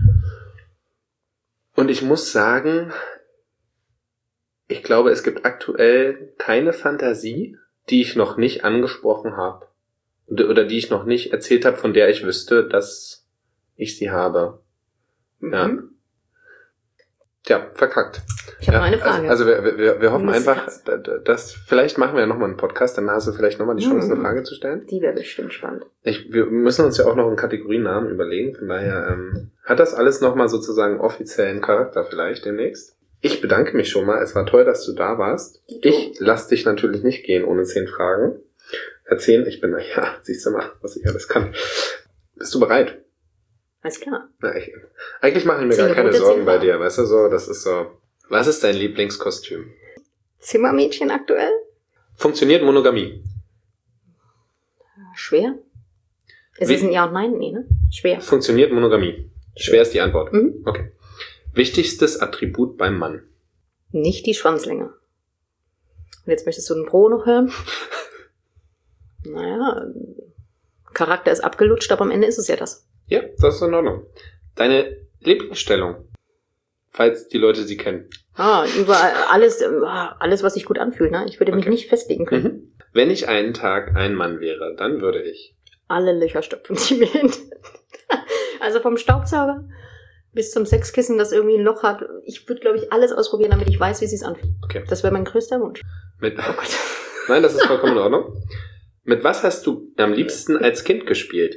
S2: Und ich muss sagen, ich glaube, es gibt aktuell keine Fantasie, die ich noch nicht angesprochen habe. Oder die ich noch nicht erzählt habe, von der ich wüsste, dass ich sie habe. Mhm. Ja. Tja, verkackt.
S1: Ich habe
S2: ja,
S1: noch eine Frage.
S2: Also, also wir, wir, wir hoffen einfach, dass vielleicht machen wir ja nochmal einen Podcast, dann hast du vielleicht nochmal die Chance, mhm. eine Frage zu stellen.
S1: Die wäre bestimmt spannend.
S2: Ich, wir müssen uns ja auch noch einen Kategoriennamen überlegen, von daher ähm, hat das alles nochmal sozusagen offiziellen Charakter vielleicht demnächst. Ich bedanke mich schon mal, es war toll, dass du da warst. Ich lass dich natürlich nicht gehen ohne zehn Fragen. Erzählen, ich bin, ja, siehst du mal, was ich alles kann. Bist du bereit?
S1: Alles klar.
S2: Na, ich, eigentlich mache ich mir gar keine Sorgen bei dir, weißt du, so, das ist so. Was ist dein Lieblingskostüm?
S1: Zimmermädchen aktuell?
S2: Funktioniert Monogamie?
S1: Schwer. Es
S2: Wie?
S1: Ist ein Ja und Nein? Nee, ne? Schwer.
S2: Funktioniert Monogamie? Schwer ist die Antwort.
S1: Mhm.
S2: Okay. Wichtigstes Attribut beim Mann?
S1: Nicht die Schwanzlänge. Und jetzt möchtest du einen Pro noch hören? Naja, Charakter ist abgelutscht, aber am Ende ist es ja das.
S2: Ja, das ist in Ordnung. Deine Lieblingsstellung, falls die Leute sie kennen.
S1: Ah, überall, alles, alles, was sich gut anfühlt, ne? Ich würde mich okay. nicht festlegen können.
S2: Mhm. Wenn ich einen Tag ein Mann wäre, dann würde ich
S1: alle Löcher stopfen, die mir hin. Also vom Staubsauger bis zum Sexkissen, das irgendwie ein Loch hat. Ich würde, glaube ich, alles ausprobieren, damit ich weiß, wie es sich anfühlt. Okay. Das wäre mein größter Wunsch.
S2: Mit oh Gott. Nein, das ist vollkommen in Ordnung. Mit was hast du am liebsten als Kind gespielt?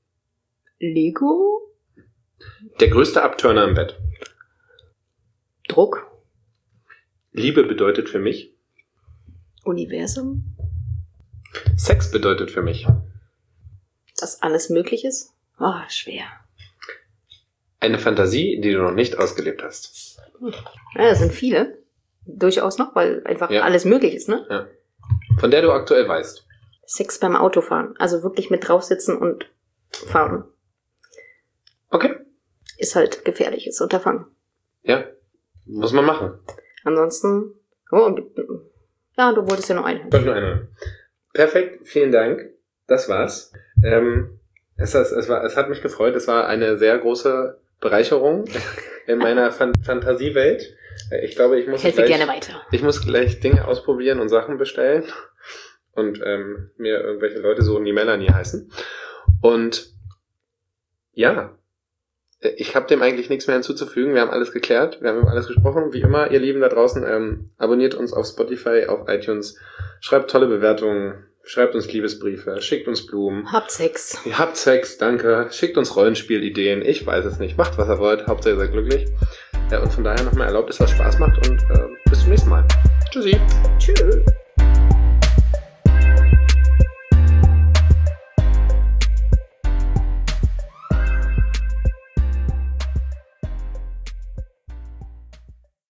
S1: Lego?
S2: Der größte Abturner im Bett?
S1: Druck?
S2: Liebe bedeutet für mich?
S1: Universum?
S2: Sex bedeutet für mich?
S1: Dass alles möglich ist? Oh, schwer.
S2: Eine Fantasie, die du noch nicht ausgelebt hast?
S1: Ja, das sind viele. Durchaus noch, weil einfach ja. alles möglich ist, ne?
S2: Ja. Von der du aktuell weißt?
S1: Sex beim Autofahren. Also wirklich mit draufsitzen und fahren.
S2: Okay.
S1: Ist halt gefährliches Unterfangen.
S2: Ja, muss man machen.
S1: Ansonsten, oh, ja, du wolltest ja noch eine.
S2: Ich wollte nur eine. Perfekt, vielen Dank. Das war's. Ähm, es, es, es, war, es hat mich gefreut. Es war eine sehr große Bereicherung in meiner Fan- Fantasiewelt. Ich glaube, ich muss
S1: Helfe
S2: gleich,
S1: gerne weiter.
S2: Ich muss gleich Dinge ausprobieren und Sachen bestellen und ähm, mir irgendwelche Leute suchen, die Melanie heißen. Und ja, ich habe dem eigentlich nichts mehr hinzuzufügen. Wir haben alles geklärt, wir haben über alles gesprochen. Wie immer, ihr Lieben da draußen, ähm, abonniert uns auf Spotify, auf iTunes, schreibt tolle Bewertungen, schreibt uns Liebesbriefe, schickt uns Blumen.
S1: Habt Sex.
S2: Habt Sex, danke. Schickt uns Rollenspielideen, ich weiß es nicht. Macht, was ihr wollt, Hauptsache ihr seid glücklich. Ja, und von daher nochmal erlaubt es, was Spaß macht und äh, bis zum nächsten Mal. Tschüssi.
S1: Tschüss.